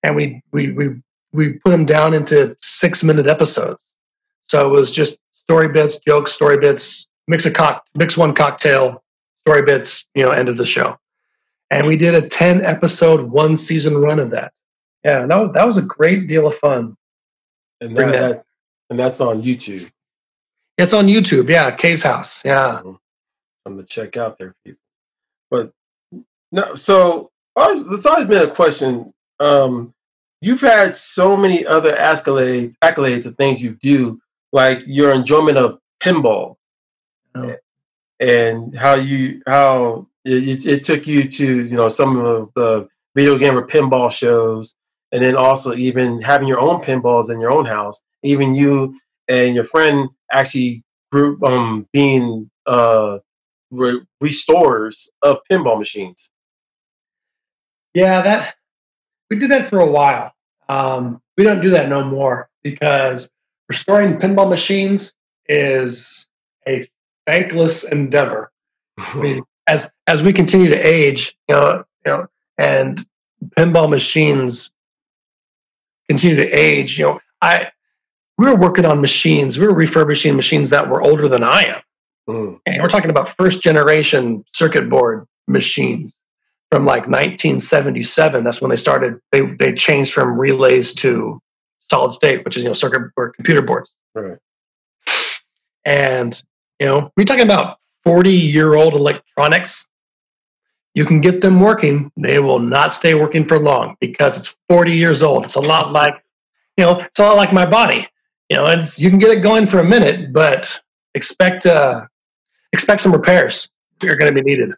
and we we we we put them down into six minute episodes. So it was just story bits, jokes, story bits, mix a cock, mix one cocktail, story bits, you know, end of the show. And we did a ten episode, one season run of that. Yeah, that was that was a great deal of fun. And that, that and that's on YouTube. It's on YouTube. Yeah, Kay's House. Yeah, I'm gonna check out there, people. But no, so always, it's always been a question. Um, you've had so many other accolades, accolades of things you do, like your enjoyment of pinball, oh. and how you how it, it took you to you know some of the video game or pinball shows, and then also even having your own pinballs in your own house. Even you and your friend actually grew um being uh re- restorers of pinball machines. Yeah, that we did that for a while. Um, we don't do that no more because restoring pinball machines is a thankless endeavor. I mean, as as we continue to age, you know, you know, and pinball machines continue to age, you know, I we were working on machines, we were refurbishing machines that were older than I am. Mm. And we're talking about first generation circuit board machines from like nineteen seventy-seven. That's when they started. They they changed from relays to solid state, which is you know circuit or computer boards. Right. And you know we're talking about forty year old electronics. You can get them working. They will not stay working for long because it's forty years old. It's a lot like you know it's a lot like my body. You know it's you can get it going for a minute, but expect uh expect some repairs. They're going to be needed.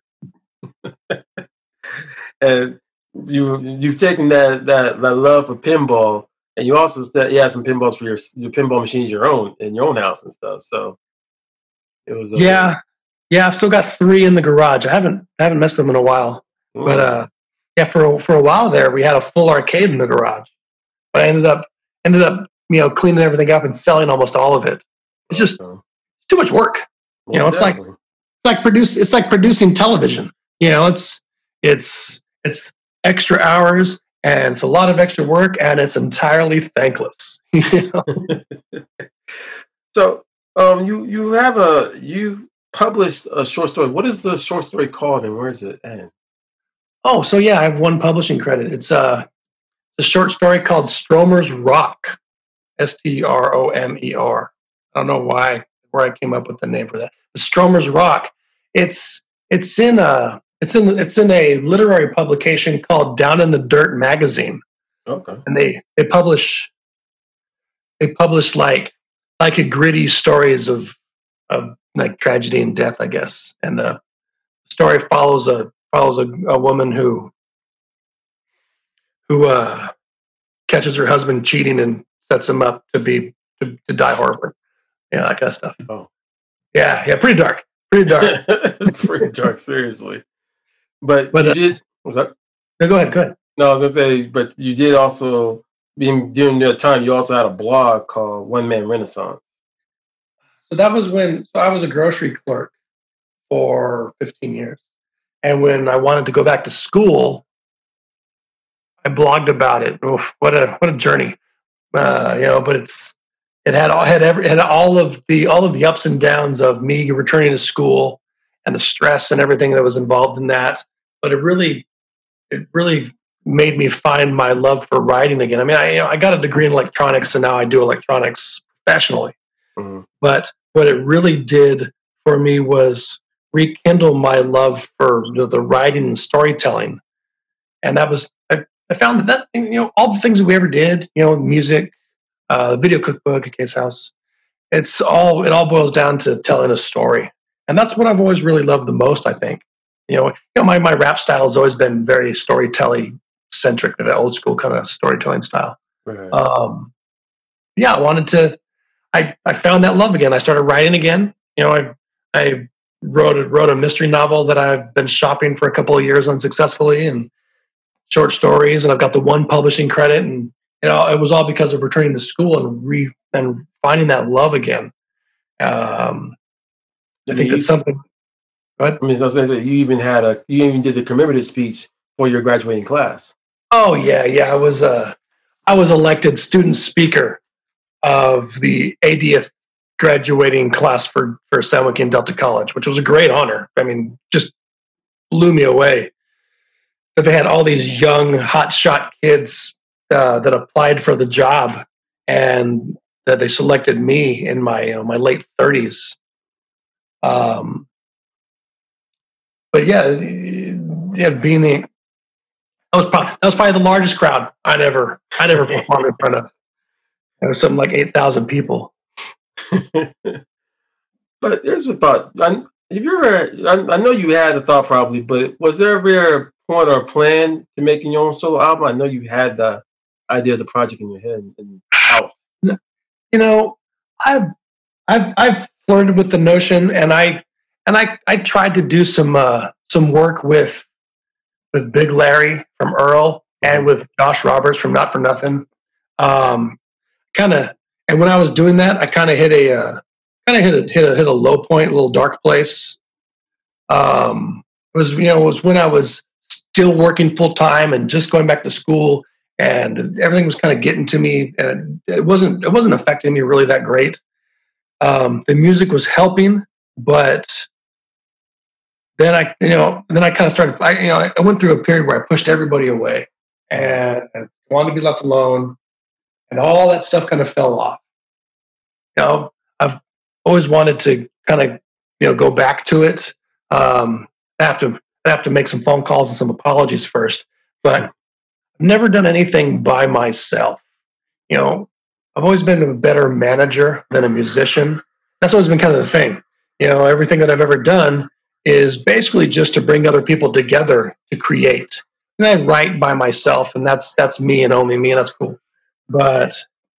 And you you've taken that, that that love for pinball, and you also said you have some pinballs for your your pinball machines your own in your own house and stuff. So it was uh, yeah, yeah. I've still got three in the garage. I haven't I haven't messed with them in a while, mm. but uh, yeah, for for a while there we had a full arcade in the garage, but I ended up ended up you know cleaning everything up and selling almost all of it. It's just okay. too much work. Well, you know, it's definitely. like it's like produce it's like producing television. You know, it's it's It's extra hours, and it's a lot of extra work, and it's entirely thankless. You know? So, um, you you have a you published a short story. What is the short story called, and where is it at? Oh, so yeah, I have one publishing credit. It's a, a short story called Stromer's Rock, S T R O M E R. I don't know why where I came up with the name for that. The Stromer's Rock. It's it's in a It's in it's in a literary publication called Down in the Dirt magazine. Okay. And they, they publish they publish like like a gritty stories of of like tragedy and death, I guess. And the story follows a follows a, a woman who who uh, catches her husband cheating and sets him up to be to, to die horribly. Yeah, that kind of stuff. Oh. Yeah, yeah, pretty dark. Pretty dark. Pretty dark, seriously. But, but you uh, did. Was that? No, go ahead. Go ahead. No, I was gonna say, but you did also. Being during that time, you also had a blog called One Man Renaissance. So that was when. So I was a grocery clerk for fifteen years, and when I wanted to go back to school, I blogged about it. Oof, what a what a journey, uh, you know. But it's it had all had every had all of the all of the ups and downs of me returning to school and the stress and everything that was involved in that. But it really, it really made me find my love for writing again. I mean, I you know, I got a degree in electronics, and now I do electronics professionally. Mm-hmm. But what it really did for me was rekindle my love for you know, the writing and storytelling. And that was, I, I found that, that, you know, all the things that we ever did, you know, music, uh, video cookbook at Kay's House, it's all, it all boils down to telling a story. And that's what I've always really loved the most, I think. You know, you know my, my rap style has always been very storytelling centric, the old school kind of storytelling style. Right. Um, yeah, I wanted to, I, I found that love again. I started writing again. You know, I, I wrote a, wrote a mystery novel that I've been shopping for a couple of years unsuccessfully, and short stories, and I've got the one publishing credit, and you know, it was all because of returning to school and re and finding that love again. Um, I think that's something. What? I mean, I was saying you even had a, you even did the commemorative speech for your graduating class. Oh yeah, yeah. I was, uh, I was elected student speaker of the eightieth graduating class for, for San Joaquin Delta College, which was a great honor. I mean, just blew me away that they had all these young hotshot kids uh, that applied for the job, and that they selected me in my you know, my late thirties. Um, but yeah, yeah, being the that was probably that was probably the largest crowd I'd ever I'd ever performed in front of. It was something like eight thousand people. But here's a thought. I, have you ever? I, I know you had a thought probably, but was there ever a point or a plan to making your own solo album? I know you had the idea of the project in your head and, and out. You know, I've I've I've flirted with the notion, and I and I I tried to do some uh, some work with with Big Larry from Earl and with Josh Roberts from Not for Nothing. Um, kind of, and when I was doing that, I kind of hit a uh, kind of hit a hit a hit a low point, a little dark place. Um, it was you know it was when I was still working full time and just going back to school, and everything was kind of getting to me, and it wasn't it wasn't affecting me really that great. Um, the music was helping, but then I you know then I kind of started. I you know I went through a period where I pushed everybody away and, and wanted to be left alone, and all that stuff kind of fell off. You know, I've always wanted to kind of you know go back to it. Um, I have to I have to make some phone calls and some apologies first, but I've never done anything by myself. You know, I've always been a better manager than a musician. That's always been kind of the thing. You know, everything that I've ever done is basically just to bring other people together to create. And I write by myself, and that's that's me and only me, and that's cool. But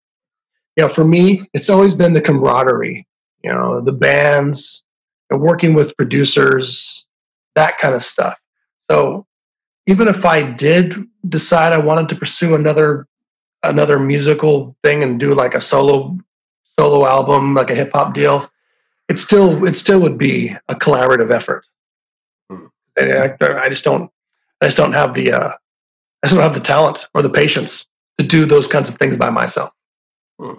you know, for me, it's always been the camaraderie. You know, the bands, and working with producers, that kind of stuff. So even if I did decide I wanted to pursue another another musical thing and do like a solo solo album, like a hip hop deal, it still it still would be a collaborative effort. And I, I just don't I just don't have the uh, I just don't have the talent or the patience to do those kinds of things by myself. Hmm.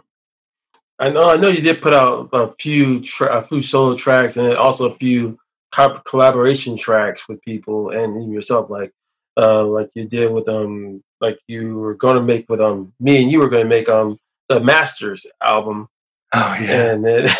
I know I know you did put out a few tra- a few solo tracks and also a few co- collaboration tracks with people and even yourself, like uh, like you did with um like you were going to make with um me and you were going to make um the Masters album. Oh yeah, and then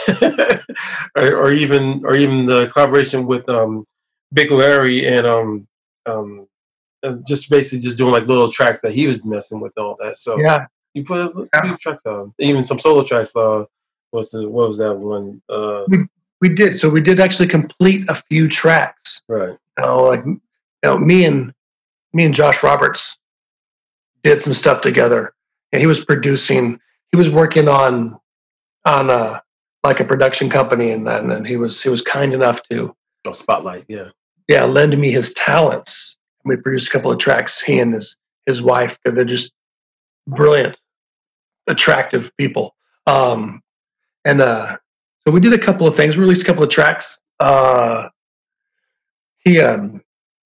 or, or even or even the collaboration with um Big Larry and um um and just basically just doing like little tracks that he was messing with and all that. So yeah, you put a few tracks out, even some solo tracks. Uh, what's the what was that one? Uh, we we did. So we did actually complete a few tracks. right. You know, like you know, me and me and Josh Roberts did some stuff together. And he was producing. He was working on on a like a production company, and then and he was he was kind enough to Oh, Spotlight. Yeah. yeah lend me his talents. And we produced a couple of tracks. He and his his wife. They're just brilliant, attractive people. Um, and uh, so we did a couple of things. We released a couple of tracks. Uh, he um,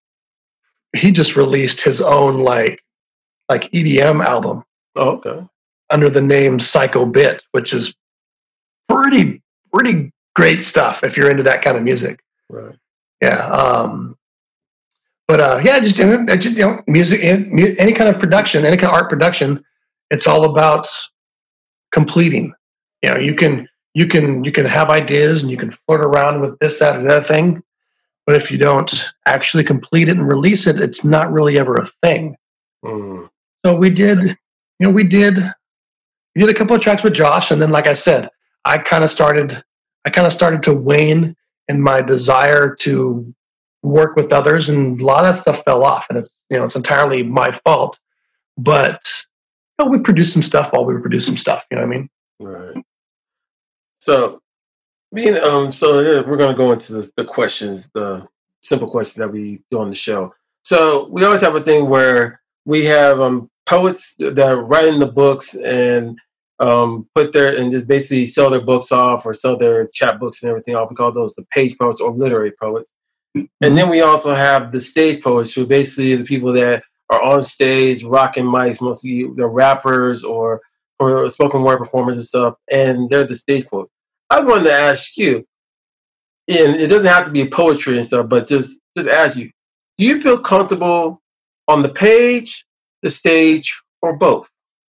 he just released his own like like E D M album. Oh, okay. Under the name Psycho Bit, which is pretty pretty great stuff if you're into that kind of music. Right. Yeah. Um, but uh, yeah, just, you know, music, any kind of production, any kind of art production, it's all about completing. You know, you can you can you can have ideas and you can flirt around with this, that, and the other thing, but if you don't actually complete it and release it, it's not really ever a thing. Mm. So we did, you know, we did we did a couple of tracks with Josh, and then, like I said, I kind of started I kind of started to wane in my desire to work with others, and a lot of that stuff fell off, and it's you know it's entirely my fault. But you know, we produced some stuff while we were producing some stuff. You know what I mean? Right. So, being um, so yeah, we're gonna go into the, the questions, the simple questions that we do on the show. So we always have a thing where we have um poets that write in the books and um put their and just basically sell their books off or sell their chapbooks and everything off. We call those the page poets or literary poets. And then we also have the stage poets, who are basically the people that are on stage rocking mics, mostly the rappers or or spoken word performers and stuff, and they're the stage poet. I wanted to ask you, and it doesn't have to be poetry and stuff, but just just ask you, do you feel comfortable on the page, the stage, or both?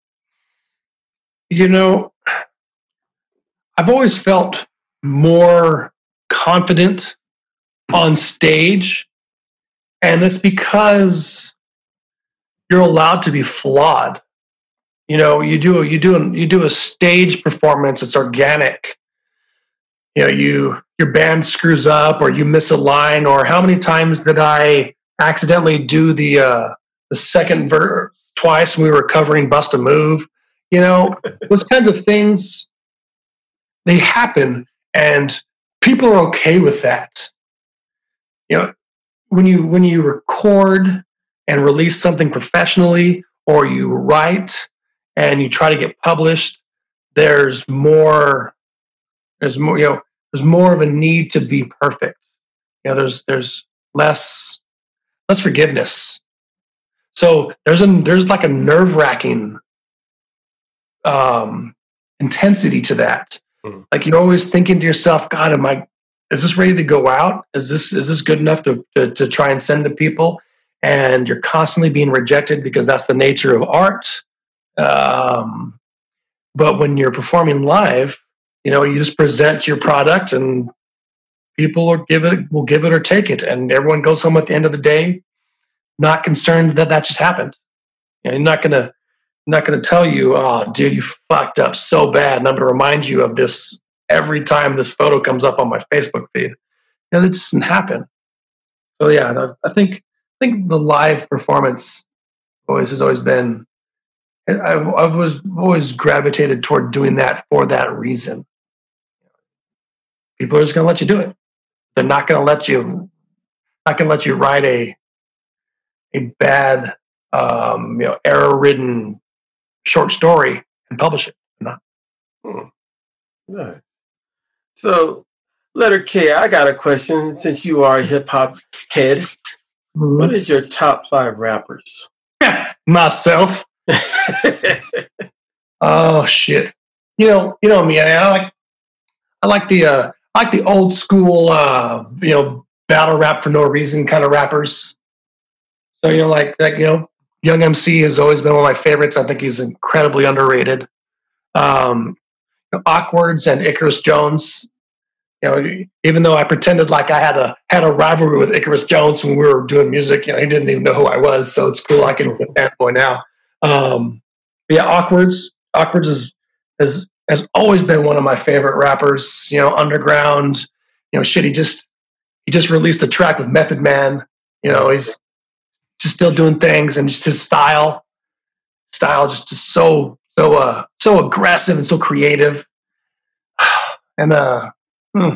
You know, I've always felt more confident on stage, and it's because you're allowed to be flawed. You know, you do you do you do a stage performance. It's organic. You know, you your band screws up, or you miss a line, or how many times did I accidentally do the uh, the second verse twice when we were covering "Bust a Move"? You know, those kinds of things, they happen, and people are okay with that. You know, when you when you record and release something professionally, or you write and you try to get published, there's more. There's more. You know, there's more of a need to be perfect. You know, there's there's less less forgiveness. So there's a there's like a nerve wracking um, intensity to that. Mm. Like you're always thinking to yourself, God, am I? Is this ready to go out? Is this is this good enough to, to to try and send to people? And you're constantly being rejected because that's the nature of art. Um, but when you're performing live, you know, you just present your product, and people will give it will give it or take it, and everyone goes home at the end of the day, not concerned that that just happened. You know, you're not gonna not gonna tell you, oh, dude, you fucked up so bad, and I'm gonna remind you of this every time this photo comes up on my Facebook feed. You know, that doesn't happen. So yeah, I think I think the live performance always has always been. I've, I've always always gravitated toward doing that for that reason. People are just going to let you do it. They're not going to let you, not going to let you write a a bad, um, you know, error-ridden short story and publish it. Not. Hmm. Right. So, letter K, I got a question. Since you are a hip hop head, mm-hmm. What is your top five rappers? Myself. Oh shit! You know, you know me. I like, I like the, uh, I like the old school, uh, you know, battle rap for no reason kind of rappers. So you know, like, like you know, Young M C has always been one of my favorites. I think he's incredibly underrated. Um, you know, Awkwards and Icarus Jones. You know, even though I pretended like I had a had a rivalry with Icarus Jones when we were doing music, you know, he didn't even know who I was. So it's cool I can be a fanboy now. Um, yeah, Awkwards. Awkwards is, is has always been one of my favorite rappers. You know, underground. You know, shit. He just he just released a track with Method Man. You know, he's just still doing things, and just his style, style just just so so uh so aggressive and so creative. And uh, hmm.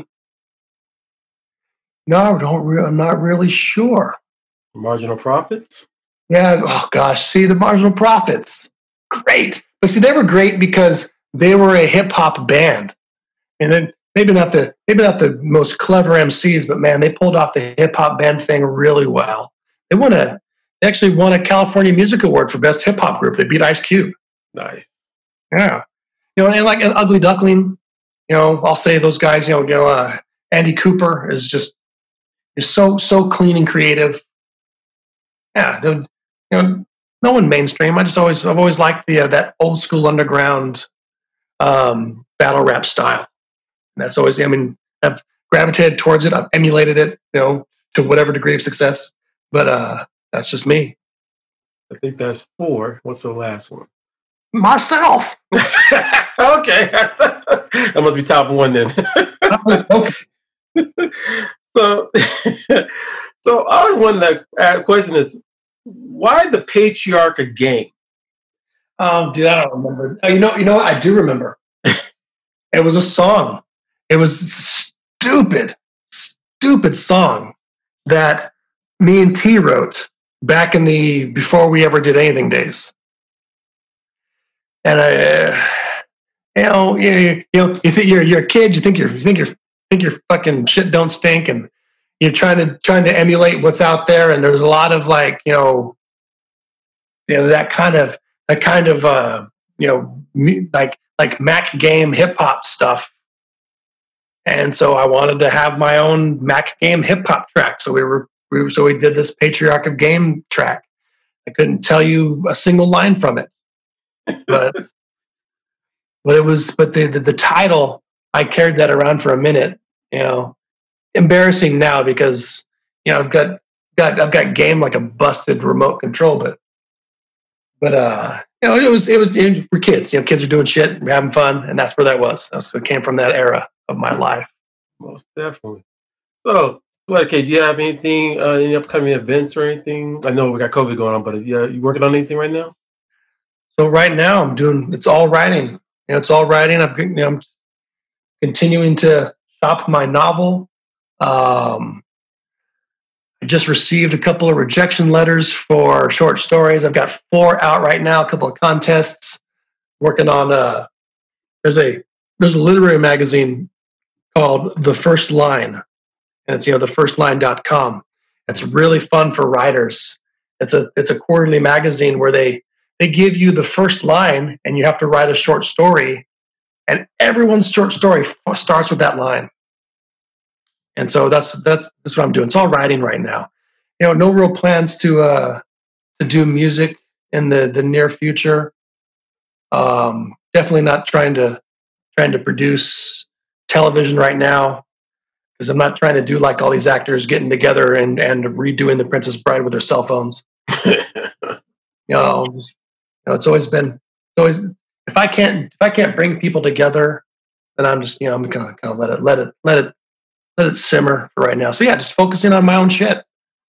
no, I don't. Re- I'm not really sure. Marginal Prophets. Yeah. Oh gosh. See, the Marginal Prophets. Great. But see, they were great because they were a hip hop band, and then maybe not the maybe not the most clever M Cs, but man, they pulled off the hip hop band thing really well. They won a they actually won a California Music Award for best hip hop group. They beat Ice Cube. Nice. Yeah. You know, and like an Ugly Duckling. You know, I'll say those guys. You know, you know, uh, Andy Cooper is just is so so clean and creative. Yeah. You know, no one mainstream. I just always, I've always liked the uh, that old school underground um, battle rap style. And that's always, I mean, I've gravitated towards it. I've emulated it, you know, to whatever degree of success. But uh, that's just me. I think that's four. What's the last one? Myself. Okay, that must be top one then. so, so I always wanted to ask, question is, why the Patriarch of Game? Um, dude, I don't remember. Oh, you know, you know what? I do remember. It was a song. It was a stupid, stupid song that me and T wrote back in the before we ever did anything days. And I, uh, you know, you, you know, you think you're you're a kid. You think you're you think you're think your fucking shit don't stink, and you're trying to trying to emulate what's out there. And there's a lot of like, you know. you know, that kind of that kind of uh, you know me, like like Mac game hip hop stuff. And so I wanted to have my own Mac game hip hop track. So we were, we were so we did this Patriarch of Game track. I couldn't tell you a single line from it, but but it was but the, the the title, I carried that around for a minute. You know, embarrassing now because you know I've got got I've got game like a busted remote control, but but uh you know it was it was it, we're kids. You know, kids are doing shit, we're having fun, and that's where that was. So it came from that era of my life. Most definitely. So, okay, do you have anything, uh, any upcoming events or anything? I know we got COVID going on, but yeah, you working on anything right now? So right now I'm doing, it's all writing. You know, it's all writing. I'm, you know, I'm continuing to shop my novel. Um, I just received a couple of rejection letters for short stories. I've got four out right now, a couple of contests. Working on, uh, there's a, there's a literary magazine called The First Line. And it's, you know, the first line dot com. It's really fun for writers. It's a it's a quarterly magazine where they they give you the first line and you have to write a short story, and everyone's short story f- starts with that line. And so that's that's that's what I'm doing. It's all writing right now. You know, no real plans to uh to do music in the the near future. Um, definitely not trying to trying to produce television right now, because I'm not trying to do like all these actors getting together and, and redoing The Princess Bride with their cell phones. you know, just, you know, it's always been, it's always, if I can't, if I can't bring people together, then I'm just, you know, I'm gonna kind of let it, let it, let it, let it simmer for right now. So yeah, just focusing on my own shit.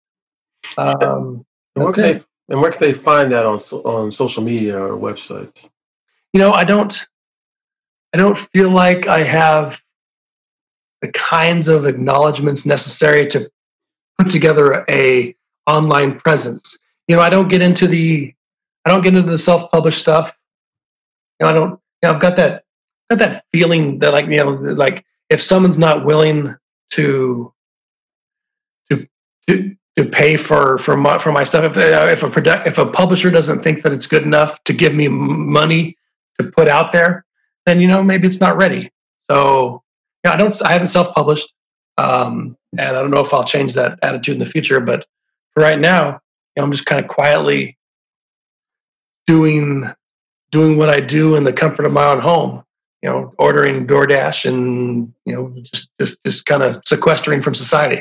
Um, and, where can they, and where can they find that on on social media or websites? You know, I don't, I don't feel like I have the kinds of acknowledgments necessary to put together a online presence. You know, I don't get into the, I don't get into the self-published stuff. You know, I don't, you know, I've got that, got that feeling that like, you know, like if someone's not willing to, to, to, to pay for, for my, for my stuff, if, uh, if a product, if a publisher doesn't think that it's good enough to give me money to put out there, then, you know, maybe it's not ready. So, yeah, I don't. I haven't self-published, um, and I don't know if I'll change that attitude in the future. But for right now, you know, I'm just kind of quietly doing doing what I do in the comfort of my own home. You know, ordering DoorDash and you know, just just just kind of sequestering from society.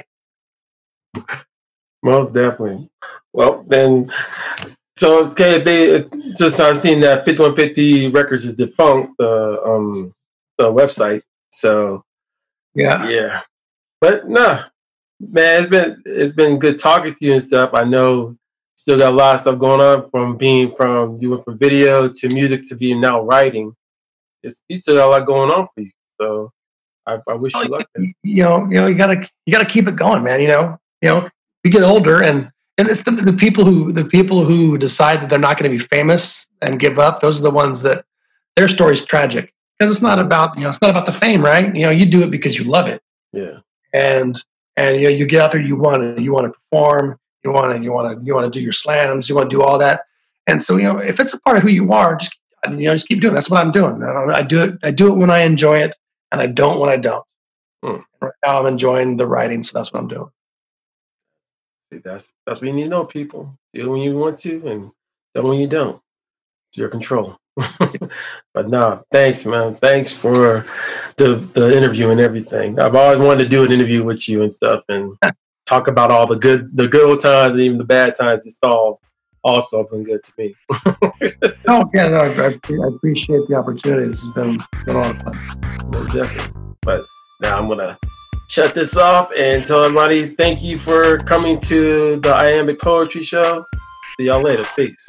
Most definitely. Well, then, so okay, they just I seen that fifty-one fifty Records is defunct. The um the website. So. Yeah, yeah, but nah, man, it's been it's been good talking to you and stuff. I know still got a lot of stuff going on from being from you went from video to music to being now writing. It's you still got a lot going on for you. So I, I wish you luck. There. You know, you know, you gotta you gotta keep it going, man. You know, you know, you get older, and and it's the, the people who the people who decide that they're not going to be famous and give up. Those are the ones that their story's tragic. Because it's not about, you know, it's not about the fame, right? You know, you do it because you love it. Yeah. And and you know, you get out there, you want to, you want to perform, you want to, you want to, you want to do your slams, you want to do all that. And so, you know, if it's a part of who you are, just you know, just keep doing it. That's what I'm doing. I do it. I do it when I enjoy it, and I don't when I don't. Hmm. Right now, I'm enjoying the writing, so that's what I'm doing. See, that's that's what you need to know, people. Do it when you want to, and do it when you don't. It's your control. But nah, thanks, man. Thanks for the the interview and everything. I've always wanted to do an interview with you and stuff, and talk about all the good, the good old times, and even the bad times. It's all also been good to me. Oh yeah, no, I, I appreciate the opportunity. This has been, been a lot of fun. No, definitely. But now I'm gonna shut this off and tell everybody thank you for coming to the Iambic Poetry Show. See y'all later. Peace.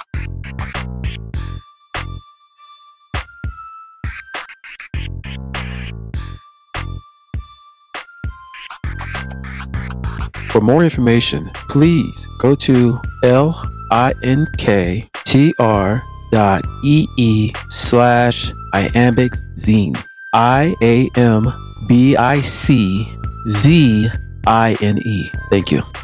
For more information, please go to linktr dot ee slash iambic zine. I A M B I C Z I N E. Thank you.